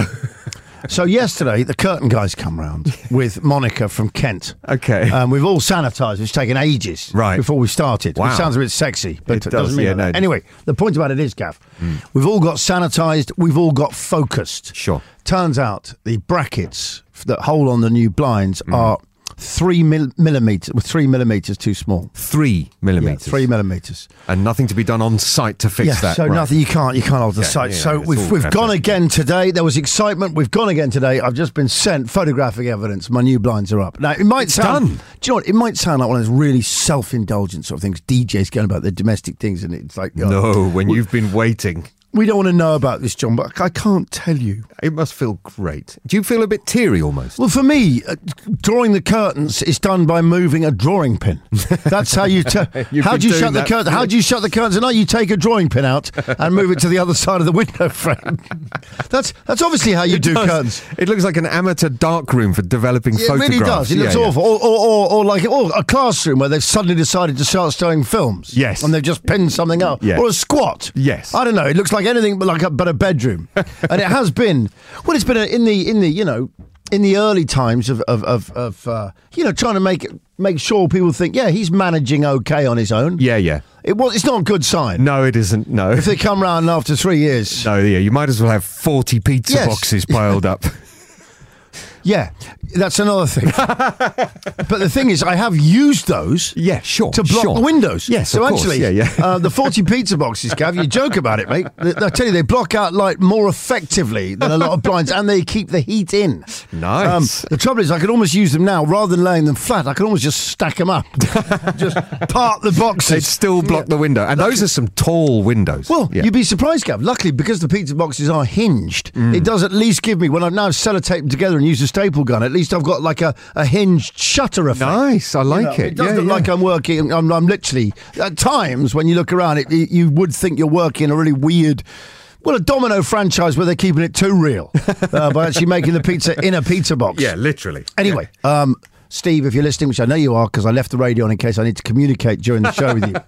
So yesterday, the curtain guys come round with Monica from Kent. Okay. We've all sanitised. It's taken ages Right. before we started. Wow. It sounds a bit sexy, but It it does, doesn't mean yeah, that. no. Anyway, the point about it is, Gav, we've all got sanitised. We've all got focused. Sure. Turns out the brackets that hold on the new blinds are 3 millimetres, with 3 millimetres too small. 3 millimetres. 3 millimetres. And nothing to be done on site to fix that. So right. nothing. You can't alter the Yeah, site. yeah, So it's we've all gone fantastic. again today. There was excitement. We've gone again today. I've just been sent photographic evidence. My new blinds are up. Now it might sound. done. Do you know what? It might sound like one of those really self-indulgent sort of things. DJs going about their domestic things, and it's like No, when you've been waiting. we don't want to know about this, John. But I can't tell you. It must feel great. Do you feel a bit teary almost? Well, for me, drawing the curtains is done by moving a drawing pin. That's how you. You've How been do you doing shut the that curtain? How do you shut the curtains at night? You take a drawing pin out and move it to the other side of the window frame. That's obviously how you do curtains. It looks like an amateur darkroom for developing It photographs. really does. It looks Yeah, yeah. awful. Or like a classroom where they've suddenly decided to start showing films. Yes. And they've just pinned something up. Yeah. Or a squat. Yes. I don't know. It looks like anything but a bedroom. And it has been. Well, it's been in the early times of trying to make sure people think, yeah, he's managing okay on his own. Yeah, yeah. It's not a good sign. No, it isn't. No. If they come round after 3 years. No, yeah. You might as well have 40 pizza Yes. boxes piled up. Yeah, that's another thing. But the thing is, I have used those Yeah, sure. to block the windows. Yes, so of course. actually, Yeah. the 40 pizza boxes, Gav, you joke about it, mate. I tell you, they block out light more effectively than a lot of blinds, and they keep the heat in. Nice. The trouble is, I could almost use them now rather than laying them flat. I could almost just stack them up, just part the boxes. They still block the window. And those are some tall windows. Well, Yeah. you'd be surprised, Gav. Luckily, because the pizza boxes are hinged, it does at least give me, when I've now sellotaped them together and used a staple gun, at least I've got like a hinged shutter effect. Nice, I like it. It does look like I'm working. I'm literally, at times when you look around, you would think you're working in a really weird, well, a Domino franchise where they're keeping it too real by actually making the pizza in a pizza box. Yeah, literally. Anyway, Steve, if you're listening, which I know you are because I left the radio on in case I need to communicate during the show with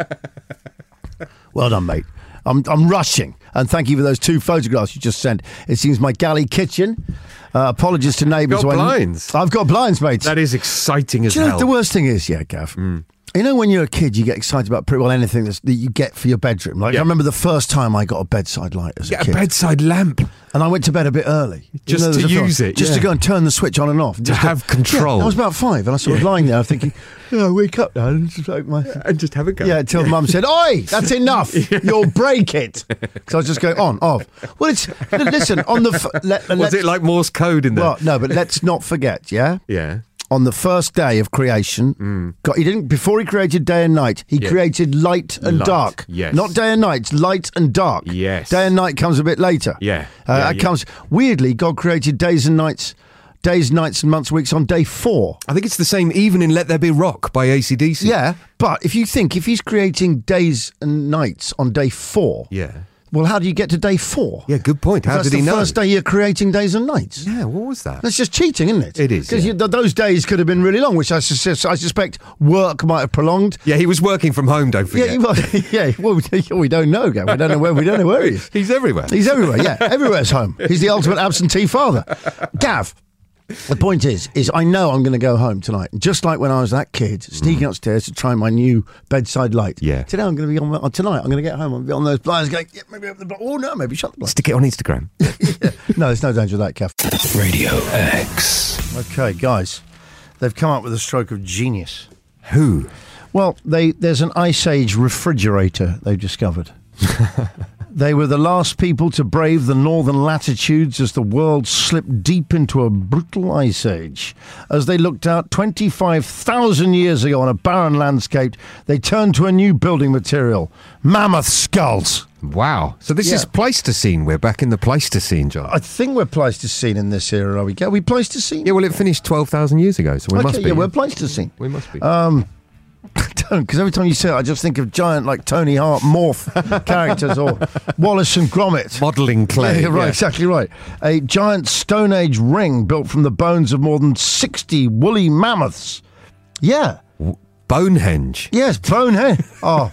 you. Well done, mate. I'm rushing, and thank you for those 2 photographs you just sent. It seems my galley kitchen. Apologies to neighbours. Got blinds. I've got blinds, mate. That is exciting as Do you know hell. what the worst thing is? Yeah, Gav. You know, when you're a kid, you get excited about pretty well anything that you get for your bedroom. Like, Yeah. I remember the first time I got a bedside light as a Get a kid. bedside lamp. And I went to bed a bit early. Just Even though to there was a use film. it, Just to yeah. go and turn the switch on and off. To have control. Yeah, I was about 5 and I sort of lying there thinking, oh, wake up now. And just open my... And just have a go. Yeah, until Mum said, "Oi, that's enough. You'll break it." Because I was just going on, off. Well, it's listen on the. Was it like Morse code in there? Well, no, but let's not forget. Yeah. Yeah. On the first day of creation, he didn't. Before he created day and night, he created light and Light, dark. yes. Not day and night. It's light and dark. Yes. Day and night comes a bit later. Yeah. It comes weirdly. God created days and nights, and months, weeks on day 4. I think it's the same even in Let There Be Rock by AC/DC. Yeah, but if he's creating days and nights on day 4, Yeah. well, how do you get to day 4? Yeah, good point. How That's did he know? the first day you're creating days and nights. Yeah, what was that? That's just cheating, isn't it? It is, Because yeah. those days could have been really long, which I suspect work might have prolonged. Yeah, he was working from home, don't forget. Well, we don't know, Gav. We don't know where he is. He's everywhere. He's everywhere, yeah. Everywhere's home. He's the ultimate absentee father. Gav, the point is I know I'm going to go home tonight. Just like when I was that kid, sneaking upstairs to try my new bedside light. Yeah. Today I'm going to be on, tonight I'm going to get home, I'm going to be on those blinds going, yeah, maybe open the blind. Oh, no, maybe shut the blind. Stick it on Instagram. No, there's no danger of that, Gav. Radio X. Okay, guys, they've come up with a stroke of genius. Who? Well, there's an Ice Age refrigerator they've discovered. They were the last people to brave the northern latitudes as the world slipped deep into a brutal ice age. As they looked out 25,000 years ago on a barren landscape, they turned to a new building material, mammoth skulls. Wow. So this is Pleistocene. We're back in the Pleistocene, John. I think we're Pleistocene in this era, are we? Are we Pleistocene? Yeah, well, it finished 12,000 years ago, so we must be. Yeah, we're Pleistocene. We must be. Don't, because every time you say it, I just think of giant, like Tony Hart morph characters or Wallace and Gromit. Modelling clay. Yeah, right, yeah. exactly right. A giant Stone Age ring built from the bones of more than 60 woolly mammoths. Yeah. Bonehenge. Yes, bonehead. Oh.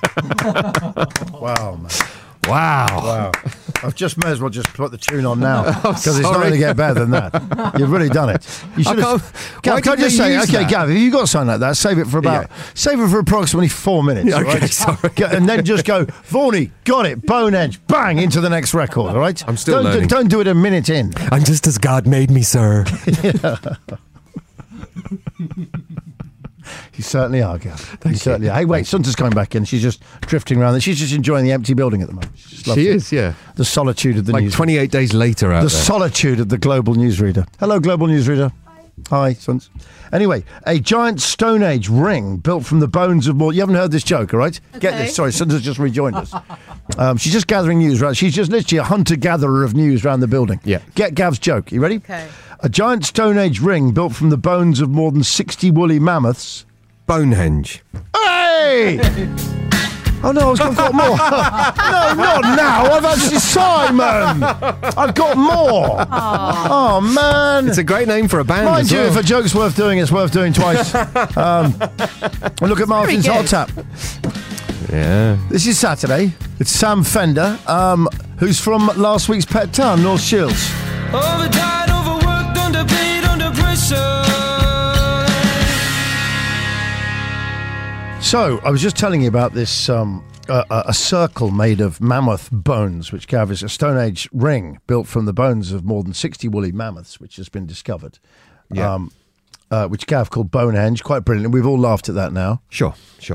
Wow, man. Wow. I've just may as well just put the tune on now because it's not sorry. going to get better than that. You've really done it. You should can't- have. why Gav, can I did just they say, use okay, that? Gav, if you've got something like that, save it for approximately 4 minutes. Yeah, all okay, right? sorry. And then just go, Vaughnie, got it, bone edge, bang, into the next record, all right? I'm still learning. Don't do it a minute in. I'm just as God made me, sir. You certainly are, Gav. You certainly are. Hey, wait, Sunta's coming back in. She's just drifting around. She's just enjoying the empty building at the moment. She just loves She it. is, yeah. The solitude of the Like news. 28 days later out The there. solitude of the global newsreader. Hello, global newsreader. Hi, Sons. Anyway, a giant Stone Age ring built from the bones of more. You haven't heard this joke, all right? Get Okay. this. Sorry, Sons has just rejoined us. She's just gathering news, right? She's just literally a hunter-gatherer of news around the building. Yeah. Get Gav's joke. You ready? Okay. A giant Stone Age ring built from the bones of more than 60 woolly mammoths. Bonehenge. Hey! Oh no, I've got more. No, not now. I've actually Simon. I've got more. Oh man. It's a great name for a band. Mind as you, well. if a joke's worth doing, it's worth doing twice. Look at Martin's Very hot good. tap. Yeah. This is Saturday. It's Sam Fender, who's from last week's pet town, North Shields. Overtired, overworked, underpaid, under pressure. So, I was just telling you about this a circle made of mammoth bones, which Gav is a Stone Age ring built from the bones of more than 60 woolly mammoths, which has been discovered. Yeah. Which Gav called Bonehenge. Quite brilliant. We've all laughed at that now. Sure.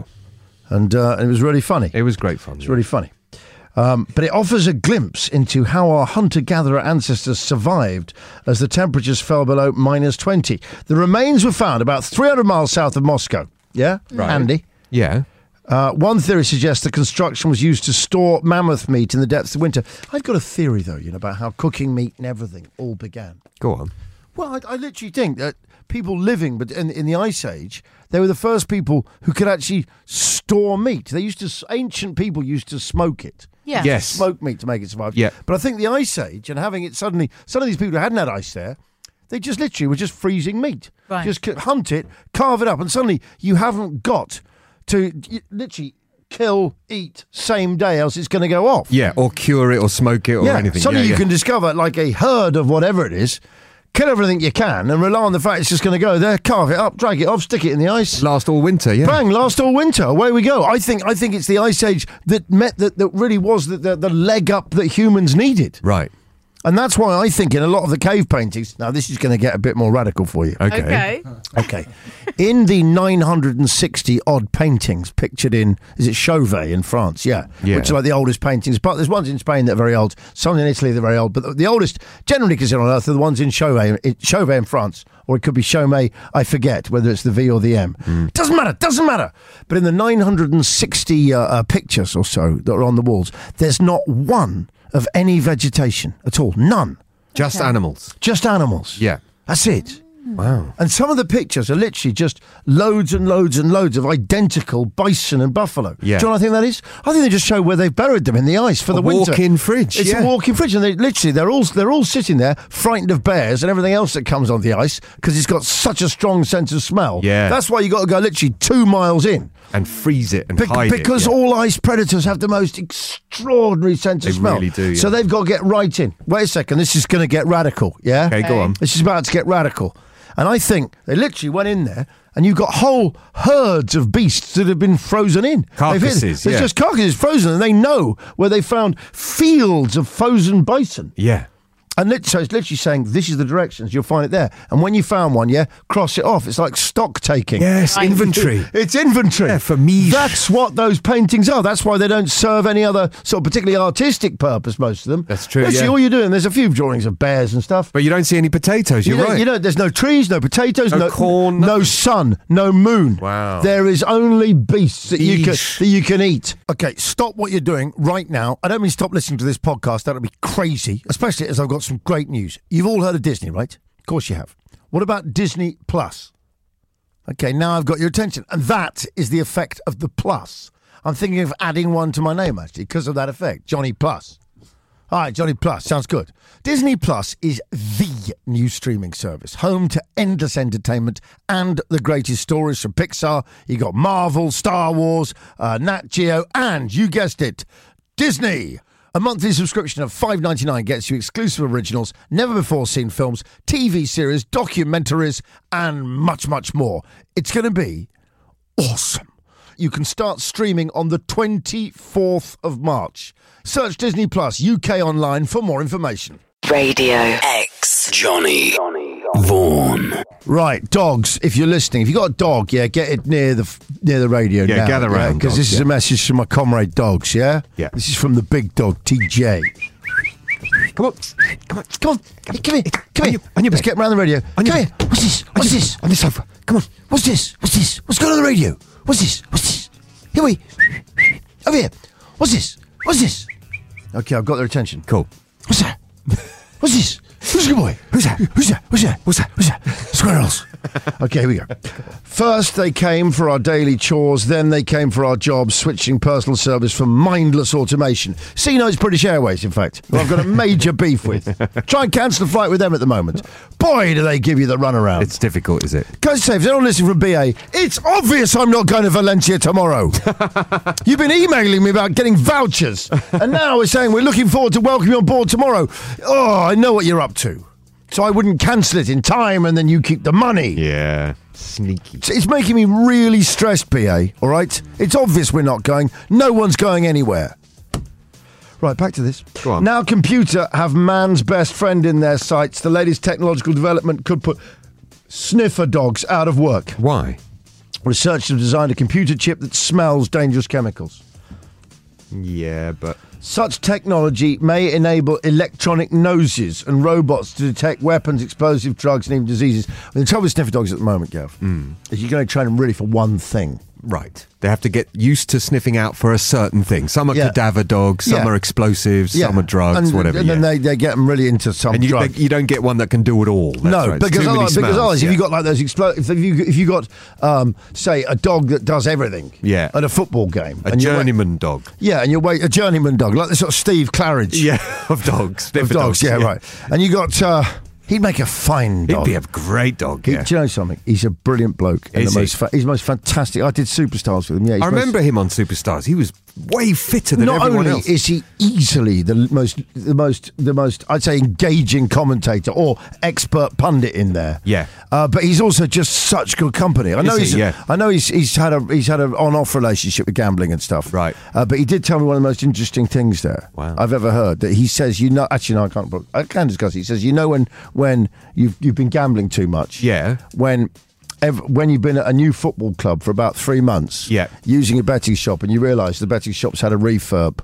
And it was really funny. It was great fun. It's really funny. But it offers a glimpse into how our hunter-gatherer ancestors survived as the temperatures fell below -20. The remains were found about 300 miles south of Moscow. Yeah? Right. Andy? Yeah. One theory suggests the construction was used to store mammoth meat in the depths of winter. I've got a theory, though, about how cooking meat and everything all began. Go on. Well, I literally think that people living but in the Ice Age, they were the first people who could actually store meat. Ancient people used to smoke it. Yeah. Yes. Smoke meat to make it survive. Yeah. But I think the Ice Age and having it suddenly, some of these people who hadn't had ice there, they just literally were just freezing meat. Right. Just hunt it, carve it up, and suddenly you haven't got to literally kill, eat, same day, else it's going to go off. Yeah, or cure it or smoke it or anything. Suddenly Yeah, you can discover like a herd of whatever it is, kill everything you can, and rely on the fact it's just going to go there, carve it up, drag it off, stick it in the ice. Last all winter, yeah. Bang, last all winter. Away we go. I think it's the Ice Age that really was the leg up that humans needed. Right. And that's why I think in a lot of the cave paintings, now this is going to get a bit more radical for you. Okay. Okay. In the 960 odd paintings pictured in, is it Chauvet in France? Yeah. Which are like the oldest paintings. But there's ones in Spain that are very old, some in Italy that are very old. But the oldest, generally considered on Earth, are the ones in Chauvet in France. Or it could be Chaumet, I forget whether it's the V or the M. Doesn't matter. But in the 960 pictures or so that are on the walls, there's not one of any vegetation at all. None. Just animals. Just animals. Yeah. That's it. Wow. And some of the pictures are literally just loads and loads and loads of identical bison and buffalo. Yeah. Do you know what I think that is? I think they just show where they've buried them in the ice for the winter. Walk-in fridge. It's a walk-in fridge, and they're all sitting there, frightened of bears and everything else that comes on the ice because it's got such a strong sense of smell. Yeah. That's why you got to go literally 2 miles in. And freeze it and hide it. Because all ice predators have the most extraordinary sense of smell. They really do, yeah. So they've got to get right in. Wait a second, this is going to get radical, yeah? Okay, go on. This is about to get radical. And I think they literally went in there and you've got whole herds of beasts that have been frozen in. Carcasses, There's just carcasses frozen, and they know where they found fields of frozen bison. Yeah. And so it's literally saying, this is the directions, you'll find it there. And when you found one, cross it off. It's like stock taking. Yes, inventory. It's inventory. Yeah, for me. That's what those paintings are. That's why they don't serve any other sort of particularly artistic purpose, most of them. That's true, Literally, yeah. all you're doing, there's a few drawings of bears and stuff. But you don't see any potatoes, you're right. There's no trees, no potatoes, No corn, no sun, no moon. Wow. There is only beasts that you can eat. Okay, stop what you're doing right now. I don't mean stop listening to this podcast. That'll be crazy, especially as I've got some great news. You've all heard of Disney, right? Of course you have. What about Disney Plus? Okay, now I've got your attention. And that is the effect of the plus. I'm thinking of adding one to my name, actually, because of that effect. Johnny Plus. All right, Johnny Plus. Sounds good. Disney Plus is the new streaming service, home to endless entertainment and the greatest stories from Pixar. You got Marvel, Star Wars, Nat Geo, and, you guessed it, Disney. A monthly subscription of $5.99 gets you exclusive originals, never-before-seen films, TV series, documentaries, and much, much more. It's going to be awesome. You can start streaming on the 24th of March. Search Disney Plus UK online for more information. Radio X. Johnny Vaughan. Right, dogs, if you're listening, if you've got a dog, get it near the radio now. Yeah, gather round, because this dogs, is a message from my comrade dogs, yeah? Yeah. This is from the big dog, TJ. Come on. Hey, come here. On your Let's bed. get round the radio. On your Come bed. here. What's this? On the sofa. Come on. What's this? What's going on the radio? What's this? Here we. Over here. What's this? Okay, I've got their attention. Cool. What's that? What's this? Who's the good boy? Who's that? Squirrels. Okay, here we go. First, they came for our daily chores. Then they came for our jobs, switching personal service for mindless automation. CNO's British Airways, in fact, who I've got a major beef with. Try and cancel a flight with them at the moment. Boy, do they give you the runaround. It's difficult, is it? Go safe. If they're not listening from BA, it's obvious I'm not going to Valencia tomorrow. You've been emailing me about getting vouchers. And now we're saying we're looking forward to welcoming you on board tomorrow. Oh, I know what you're up to. So I wouldn't cancel it in time and then you keep the money. Yeah, sneaky. It's making me really stressed, PA, all right? It's obvious we're not going. No one's going anywhere. Right, back to this. Go on. Now computer have man's best friend in their sights. The latest technological development could put sniffer dogs out of work. Why? Researchers have designed a computer chip that smells dangerous chemicals. Yeah, but... Such technology may enable electronic noses and robots to detect weapons, explosive drugs, and even diseases. The trouble with sniffer dogs at the moment, Gav, is you're going to train them really for one thing. Right. They have to get used to sniffing out for a certain thing. Some are cadaver dogs, some are explosives, some are drugs, and, whatever. And then they get them really into some drug. You don't get one that can do it all. That's No, right. because Too many otherwise, smells, if you got like those if you got say a dog that does everything, at a football game, a journeyman dog, and you wait a journeyman dog like the sort of Steve Claridge, of dogs, of dogs, right, and you got. He'd make a fine dog. He'd be a great dog. Yeah. Do you know something? He's a brilliant bloke. And he's the most fantastic. I did Superstars with him. Yeah, I remember him on Superstars. He was way fitter than everyone else. Not only is he easily the most I'd say engaging commentator or expert pundit in there. Yeah. But he's also just such good company. I know he's had an on-off relationship with gambling and stuff. Right. But he did tell me one of the most interesting things there I've ever heard. That he says, actually no, I can discuss it. He says, when you've been gambling too much. Yeah. When you've been at a new football club for about 3 months, using a betting shop, and you realise the betting shop's had a refurb.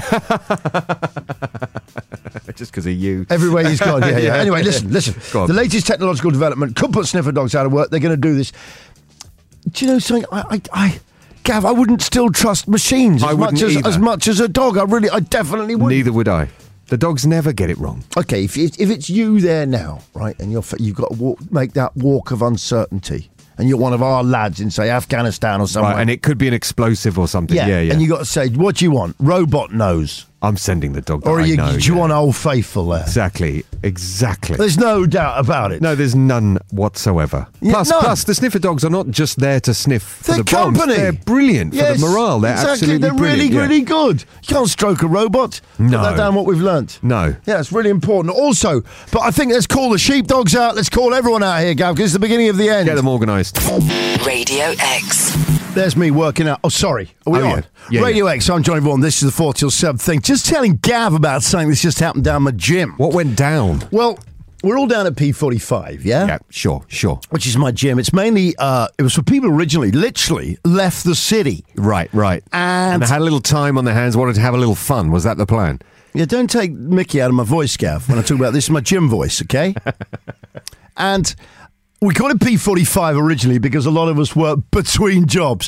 Just because of you. Everywhere he's gone, yeah. Anyway, listen. The latest technological development could put sniffer dogs out of work. They're going to do this. Do you know something? Gav, I wouldn't still trust machines as much as a dog. I definitely wouldn't. Neither would I. The dogs never get it wrong. Okay, if it's you there now, right, and you've got to make that walk of uncertainty, and you're one of our lads in, say, Afghanistan or somewhere. Right, and it could be an explosive or something. Yeah. And you got to say, what do you want? Robot nose. I'm sending the dog that or I do know. You want Old Faithful there? Exactly. There's no doubt about it. No, there's none whatsoever. Plus, the sniffer dogs are not just there to sniff for the bombs. They're brilliant for the morale. They're absolutely brilliant. They're really good. You can't stroke a robot. No. Put that down what we've learnt. No. Yeah, it's really important. Also, but I think let's call the sheepdogs out. Let's call everyone out here, Gav, because it's the beginning of the end. Get them organised. Radio X. There's me working out. Oh, sorry. Are we on? Yeah, Radio X, I'm Johnny Vaughan. This is the 4 till 7 thing. Just telling Gav about something that's just happened down my gym. What went down? Well, we're all down at P45, yeah? Yeah, sure. Which is my gym. It's mainly, it was for people originally, literally, left the city. Right. And they had a little time on their hands, wanted to have a little fun. Was that the plan? Yeah, don't take Mickey out of my voice, Gav, when I talk about this. This is my gym voice, okay? And we called it P45 originally because a lot of us were between jobs.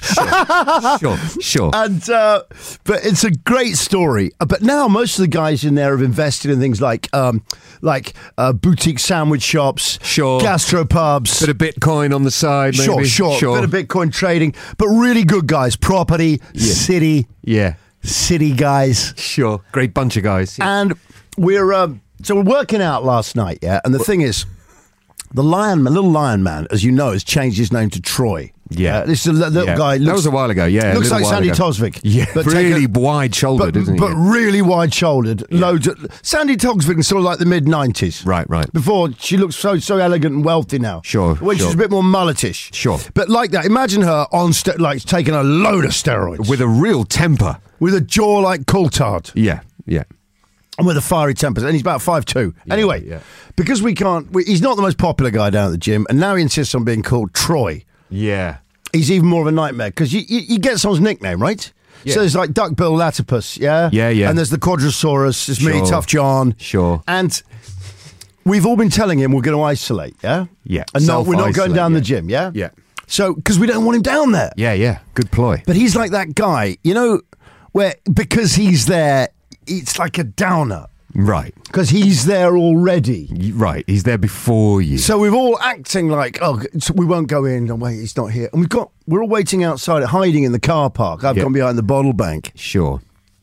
Sure. And but it's a great story. But now most of the guys in there have invested in things like boutique sandwich shops, gastropubs, bit of Bitcoin on the side, maybe. Sure. Bit of Bitcoin trading, but really good guys, property, city, city guys. Sure, great bunch of guys. Yeah. And we're working out last night, and the thing is, the little lion man, as you know, has changed his name to Troy. Yeah. This is a little guy. That was a while ago, yeah. Looks like Sandy Tosvik. Yeah, but really wide-shouldered, isn't he? But really wide-shouldered. Yeah. Sandy Tosvik is sort of like the mid-90s. Right. Before, she looks so elegant and wealthy now. Sure. When she's a bit more mulletish. Sure. But like that, imagine her on taking a load of steroids. With a real temper. With a jaw like Coulthard. Yeah. And with a fiery temper. And he's about 5'2". Anyway, because he's not the most popular guy down at the gym, and now he insists on being called Troy. Yeah. He's even more of a nightmare, because you get someone's nickname, right? Yeah. So there's like Duckbill Platypus, yeah? Yeah. And there's the Quadrosaurus, there's me, Tough John. Sure. And we've all been telling him we're going to isolate, yeah? Yeah. And we're not going down the gym, yeah? Yeah. So, because we don't want him down there. Yeah. Good ploy. But he's like that guy, where because he's there, it's like a downer. Right. Because he's there already. Right, he's there before you. So we're all acting like, we won't go in. No, wait, he's not here. And we're all waiting outside, hiding in the car park. I've gone behind the bottle bank. Sure.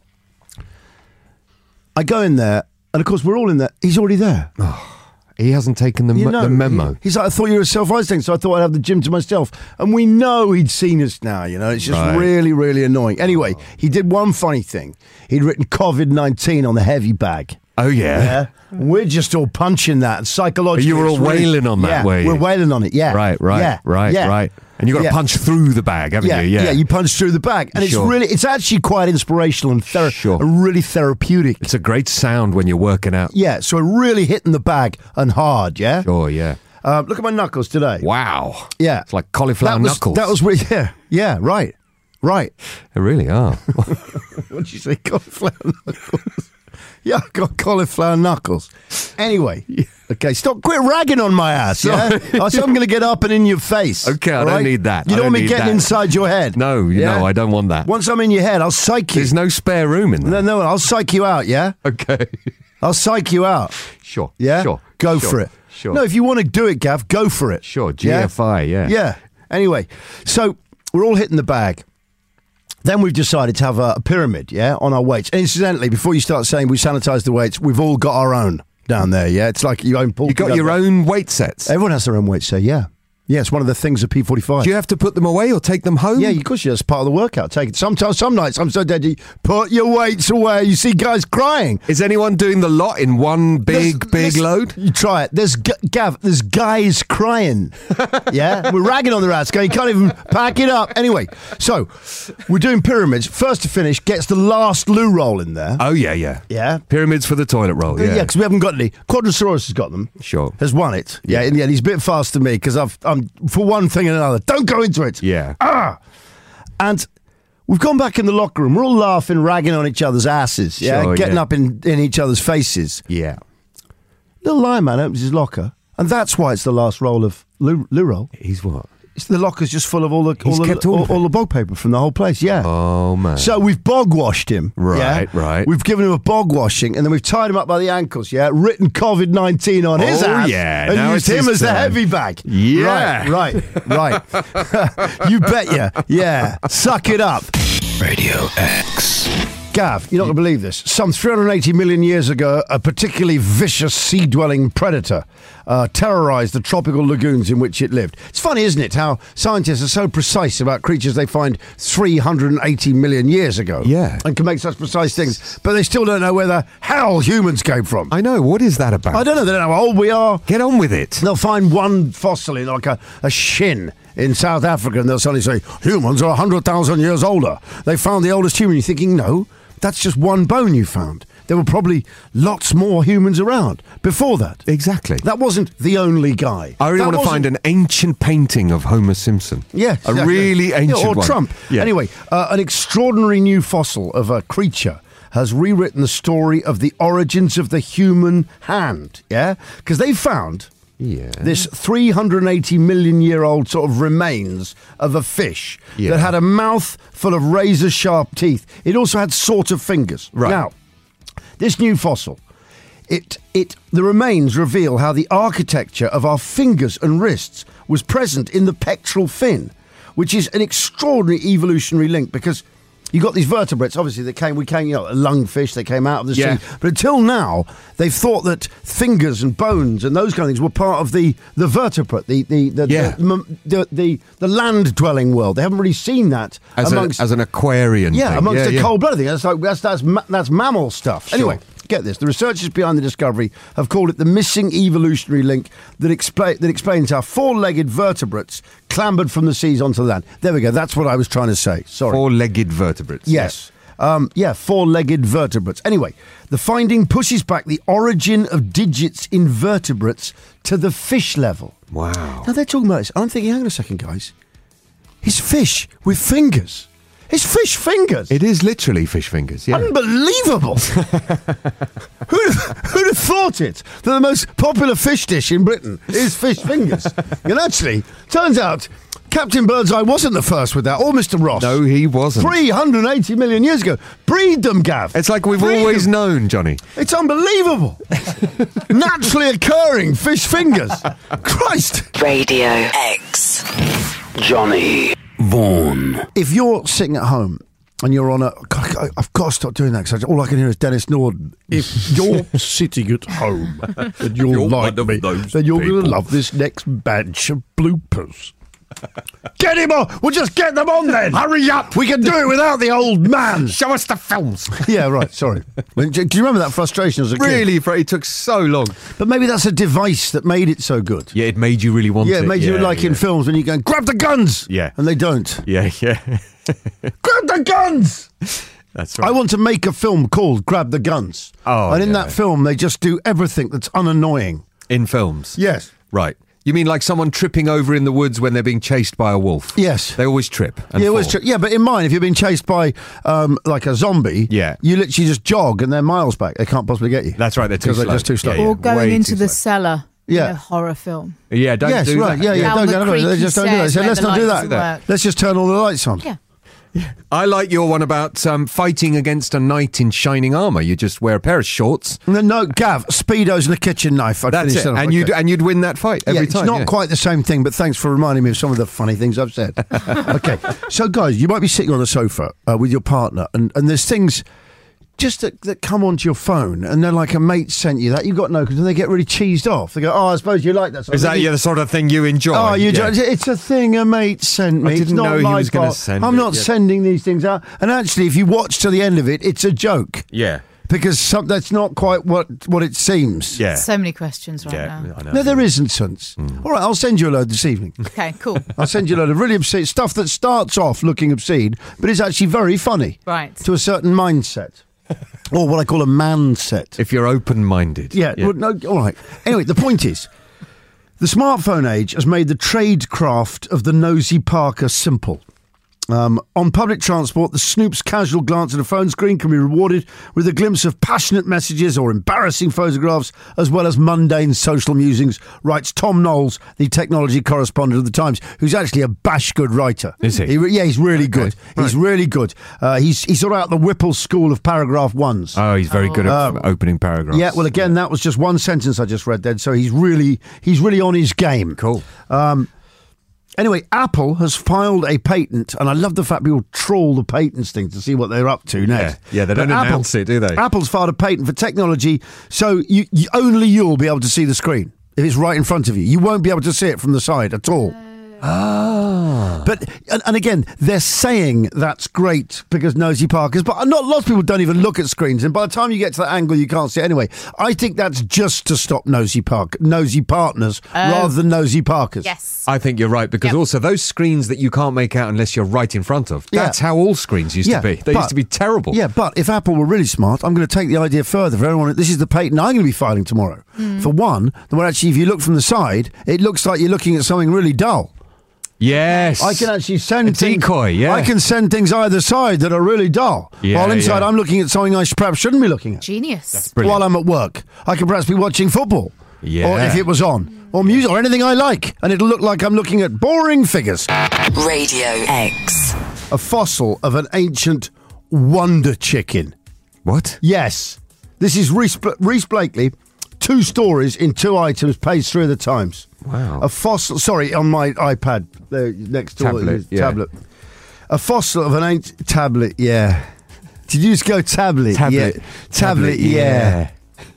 I go in there, and of course we're all in there. He's already there. Oh, he hasn't taken the memo. He's like, I thought you were self-isolating, so I thought I'd have the gym to myself. And we know he'd seen us now, It's just really, really annoying. Anyway, he did one funny thing. He'd written COVID-19 on the heavy bag. Oh, yeah. We're just all punching that and psychologically. You were all it's really- wailing on that, yeah, were you? We're wailing on it, yeah. Right. Yeah. And you've got to punch through the bag, haven't you? Yeah, you punch through the bag. And Sure. it's actually quite inspirational and Sure. really therapeutic. It's a great sound when you're working out. Yeah, so we're really hitting the bag and hard, yeah? Sure, yeah. Look at my knuckles today. Wow. Yeah. It's like cauliflower knuckles. That was really, yeah, right. They really are. What did you say, cauliflower knuckles? Yeah, I've got cauliflower knuckles. Anyway, okay, quit ragging on my ass, yeah? I'm going to get up and in your face. Okay, I all don't need that. You I don't don't want me need getting that. inside your head. No, yeah? I don't want that. Once I'm in your head, I'll psych you. There's no spare room in there. No, I'll psych you out, yeah? Okay. I'll psych you out. Sure. Yeah? Sure. Go Sure. for it. Sure. No, if you want to do it, Gav, go for it. Sure. GFI, yeah. Yeah. Anyway, so we're all hitting the bag. Then we've decided to have a pyramid, yeah, on our weights. And incidentally, before you start saying we sanitize the weights, we've all got our own down there, yeah? It's like you own Paul. You got your own weight sets? Everyone has their own weight set, yeah. Yeah, it's one of the things of P45. Do you have to put them away or take them home? Yeah, of course you. That's part of the workout. Take it. Sometimes, some nights I'm so dead. Put your weights away. You see guys crying. Is anyone doing the lot in one big load? You try it. There's Gav. There's guys crying. Yeah, we're ragging on their ass. Going, you can't even pack it up. Anyway, so we're doing pyramids. First to finish gets the last loo roll in there. Oh yeah. Yeah. Pyramids for the toilet roll. Yeah. Yeah, because we haven't got any. Quadrosaurus has got them. Sure. Has won it. Yeah, and he's a bit faster than me because I'm for one thing and another. Don't go into it. Yeah. And we've gone back in the locker room. We're all laughing, ragging on each other's asses. Yeah, Sure, getting yeah. up in each other's faces. Yeah. Little lion man opens his locker, and that's why it's the last roll of loo roll. He's what? It's the locker's just full of all He's kept all of it? the bog paper from the whole place. Yeah. Oh man. So we've bog washed him. Right, yeah? right. We've given him a bog washing, and then we've tied him up by the ankles. Yeah, written COVID-19 on his Oh, ass. yeah. and Now used it's him his as the turn. heavy bag. Yeah. Right. You bet ya. Yeah. Suck it up. Radio X. Gav, you're not going to believe this. Some 380 million years ago, a particularly vicious sea-dwelling predator terrorized the tropical lagoons in which it lived. It's funny, isn't it, how scientists are so precise about creatures they find 380 million years ago. Yeah. And can make such precise things, but they still don't know where the hell humans came from. I know. What is that about? I don't know. They don't know how old we are. Get on with it. They'll find one fossil in like a shin in South Africa, and they'll suddenly say, humans are 100,000 years older. They found the oldest human. You're thinking, no, that's just one bone you found. There were probably lots more humans around before that. Exactly. That wasn't the only guy. I really That want to wasn't- find an ancient painting of Homer Simpson. Yeah, A exactly. really ancient or one. Trump. Yeah. Anyway, an extraordinary new fossil of a creature has rewritten the story of the origins of the human hand. Yeah, because they found Yeah. this 380 million year old sort of remains of a fish Yeah. that had a mouth full of razor sharp teeth. It also had sort of fingers. Right. Now, this new fossil, the remains reveal how the architecture of our fingers and wrists was present in the pectoral fin, which is an extraordinary evolutionary link because you got these vertebrates, obviously, a lungfish, they came out of the Yeah. sea. But until now, they've thought that fingers and bones and those kind of things were part of the vertebrate, the land-dwelling world. They haven't really seen that As an aquarian. thing. amongst the yeah. cold-blooded thing. That's mammal stuff. Sure. Anyway, get this. The researchers behind the discovery have called it the missing evolutionary link that explains how four-legged vertebrates clambered from the seas onto the land. There we go. That's what I was trying to say. Sorry. Four-legged vertebrates. Yes. Four-legged vertebrates. Anyway, the finding pushes back the origin of digits in vertebrates to the fish level. Wow. Now, they're talking about this. I'm thinking, hang on a second, guys. It's fish with fingers. It's fish fingers. It is literally fish fingers, yeah. Unbelievable. Who'd have thought it? That the most popular fish dish in Britain is fish fingers. And actually, turns out Captain Birdseye wasn't the first with that, or Mr. Ross. No, he wasn't. 380 million years ago. Breed them, Gav. It's like we've Breed always them. known, Johnny. It's unbelievable. Naturally occurring fish fingers. Christ. Radio X. Johnny Vaughan. If you're sitting at home and you're on God, I've got to stop doing that because all I can hear is Dennis Norden. If you're sitting at home and you're like me, then you're going to love this next batch of bloopers. Get him on! We'll just get them on then! Hurry up! We can do it without the old man! Show us the films. Yeah, right, sorry. Do you remember that frustration as a kid? Really, it took so long. But maybe that's a device that made it so good. Yeah, it made you really want it. Yeah, it made you like in films when you go, grab the guns! Yeah. And they don't. Yeah. Grab the guns! That's right. I want to make a film called Grab the Guns. Oh, and in yeah. that film, they just do everything that's unannoying. In films? Yes. Right. You mean like someone tripping over in the woods when they're being chased by a wolf? Yes. They always trip and Yeah, fall. yeah, but in mine, if you're being chased by like a zombie, Yeah. you literally just jog and they're miles back. They can't possibly get you. That's right, they're too Because slow. they're just too slow. Yeah, yeah. Or going Way into too the slow. cellar Yeah. in a horror film. Yeah, don't Yes, do right. that. Yeah, yeah. Down Don't the get it. creaky Just don't do that. stairs So where let's the not do lights that. work. Let's just turn all the lights on. Yeah. I like your one about fighting against a knight in shining armour. You just wear a pair of shorts. No, Gav, Speedos and a kitchen knife. I'd That's finish it. that off. And you'd win that fight every time. It's not quite the same thing, but thanks for reminding me of some of the funny things I've said. Okay, so guys, you might be sitting on a sofa with your partner, and there's things just that come onto your phone, and they're like a mate sent you that. You've got no, because then they get really cheesed off. They go, oh, I suppose you like that. Is that the sort of thing you enjoy? Oh, Yeah. it's a thing a mate sent me. I didn't it's not know he my was gonna fault. send I'm it, not yeah. sending these things out. And actually, if you watch to the end of it, it's a joke. Yeah. Because that's not quite what it seems. Yeah. So many questions right Yeah, now. I know. No, there isn't, sense. All right, I'll send you a load this evening. Okay, cool. I'll send you a load of really obscene stuff that starts off looking obscene, but is actually very funny. Right. To a certain mindset. Or what I call a man-set. If you're open-minded. Yeah, well, no, all right. Anyway, the point is, the smartphone age has made the tradecraft of the nosy Parker simple. On public transport, the snoop's casual glance at a phone screen can be rewarded with a glimpse of passionate messages or embarrassing photographs, as well as mundane social musings, writes Tom Knowles, the technology correspondent of The Times, who's actually a bash good writer. Is he? Yeah, he's really good. Right. He's really good. He's sort of out the Whipple school of paragraph ones. Oh, he's very good at opening paragraphs. Yeah, well, again, that was just one sentence I just read then, so he's really on his game. Cool. Anyway, Apple has filed a patent, and I love the fact people trawl the patents thing to see what they're up to next. Yeah, they don't announce it, do they? Apple's filed a patent for technology, so only you'll be able to see the screen if it's right in front of you. You won't be able to see it from the side at all. But and again, they're saying that's great because nosy Parkers, but not lots of people don't even look at screens, and by the time you get to that angle, you can't see it anyway. I think that's just to stop nosy partners rather than nosy Parkers. Yes. I think you're right, because also those screens that you can't make out unless you're right in front of, that's how all screens used to be. They used to be terrible. Yeah, but if Apple were really smart, I'm going to take the idea further for everyone. This is the patent I'm going to be filing tomorrow. For one, where actually if you look from the side, it looks like you're looking at something really dull. Yes. I can actually send a decoy, yeah. I can send things either side that are really dull. Yeah, while inside yeah. I'm looking at something I perhaps shouldn't be looking at. Genius. While I'm at work. I could perhaps be watching football. Yeah. Or if it was on. Or music or anything I like. And it'll look like I'm looking at boring figures. Radio X. A fossil of an ancient wonder chicken. What? Yes. This is Rhys Blakely. 2 stories in 2 items, page 3 of the Times. Wow. A fossil, sorry, on my iPad, next to tablet. A fossil of an ancient tablet, yeah. Did you just go tablet? Tablet. Yeah. Tablet, yeah.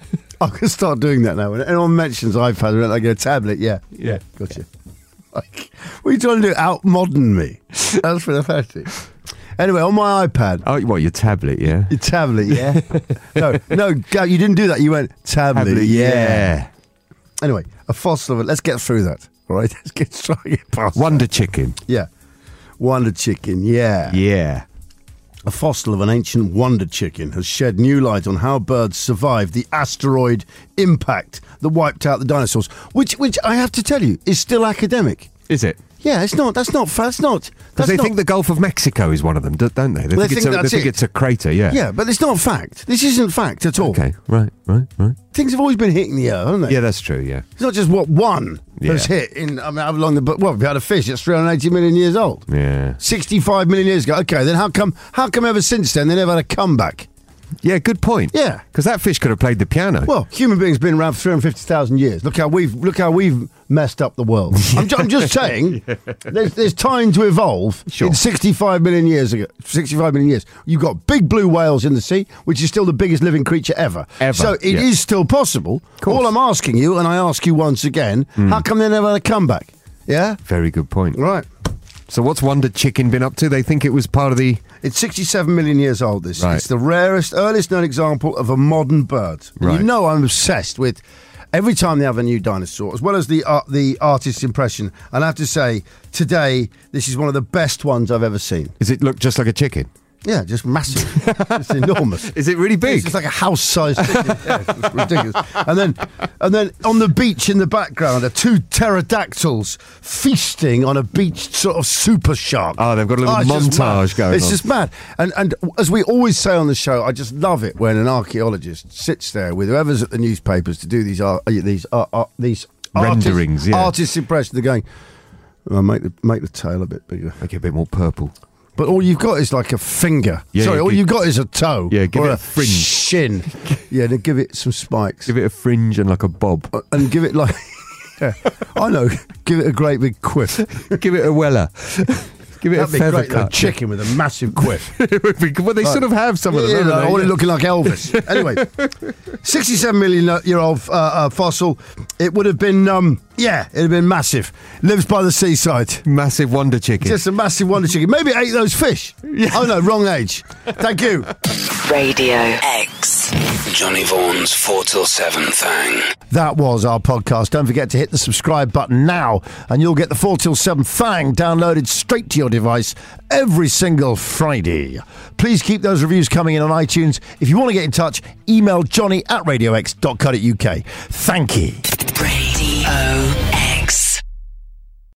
I can start doing that now. When anyone mentions iPad, I go tablet, yeah. Yeah. Gotcha. Like, what are you trying to do? Out-modern me? That's pathetic. Anyway, on my iPad. Oh, what, your tablet, yeah? Your tablet, yeah? No, you didn't do that. You went, tablet, yeah. Anyway, a fossil of it. Let's get through that, all right? Let's try and get past Wonder that. chicken. Yeah. Wonder chicken, yeah. Yeah. A fossil of an ancient wonder chicken has shed new light on how birds survived the asteroid impact that wiped out the dinosaurs, which I have to tell you is still academic. Is it? Yeah, it's not. That's not. Because they think the Gulf of Mexico is one of them, don't they? They think it's a crater, yeah. Yeah, but it's not fact. This isn't fact at all. Okay, right. Things have always been hitting the earth, haven't they? Yeah, that's true, yeah. It's not just what one has hit in. How long we had a fish that's 380 million years old. Yeah. 65 million years ago. Okay, then how come ever since then they never had a comeback? Yeah, good point. Yeah, because that fish could have played the piano. Well, human beings have been around for 350,000 years. Look how we've messed up the world. I'm just saying, there's time to evolve. Sure. In 65 million years ago, 65 million years, you've got big blue whales in the sea, which is still the biggest living creature ever. So it is still possible. All I'm asking you, and I ask you once again, how come they never had a comeback? Yeah? Very good point. Right. So what's Wonder Chicken been up to? They think it was part of the... It's 67 million years old, this. Right. It's the rarest, earliest known example of a modern bird. Right. You know I'm obsessed with every time they have a new dinosaur, as well as the artist's impression. And I have to say, today, this is one of the best ones I've ever seen. Does it look just like a chicken? Yeah, just massive. It's enormous. Is it really big? It's just like a house-sized chicken. Yeah, it's ridiculous. And then on the beach in the background are two pterodactyls feasting on a beach sort of super shark. Oh, they've got a little it's just montage mad. going It's on. just mad. And as we always say on the show, I just love it when an archaeologist sits there with whoever's at the newspapers to do these Renderings, yeah. artist impressions. They're going, make the tail a bit bigger. Make it a bit more purple. But all you've got is like a finger. Yeah, Sorry, yeah, all you've got is a toe. Yeah, give or it a fringe. Shin. Yeah, then give it some spikes. Give it a fringe and like a bob. And give it like... Yeah, I know. Give it a great big quiff. Give it a weller. Give it That'd a be feather great. Like cut. chicken with a massive quiff. It would be good. Well, they sort of have some of them. Yeah, haven't like, they? all looking like Elvis. Anyway, 67 million year old fossil. It would have been, it'd have been massive. Lives by the seaside. Massive Wonder Chicken. Just a massive wonder chicken. Maybe it ate those fish. Yeah. Oh no, wrong age. Thank you. Radio X. Johnny Vaughan's 4 till 7 thing. That was our podcast. Don't forget to hit the subscribe button now and you'll get the 4 till 7 thang downloaded straight to your device every single Friday. Please keep those reviews coming in on iTunes. If you want to get in touch, email johnny@radiox.co.uk. Thank you. Radio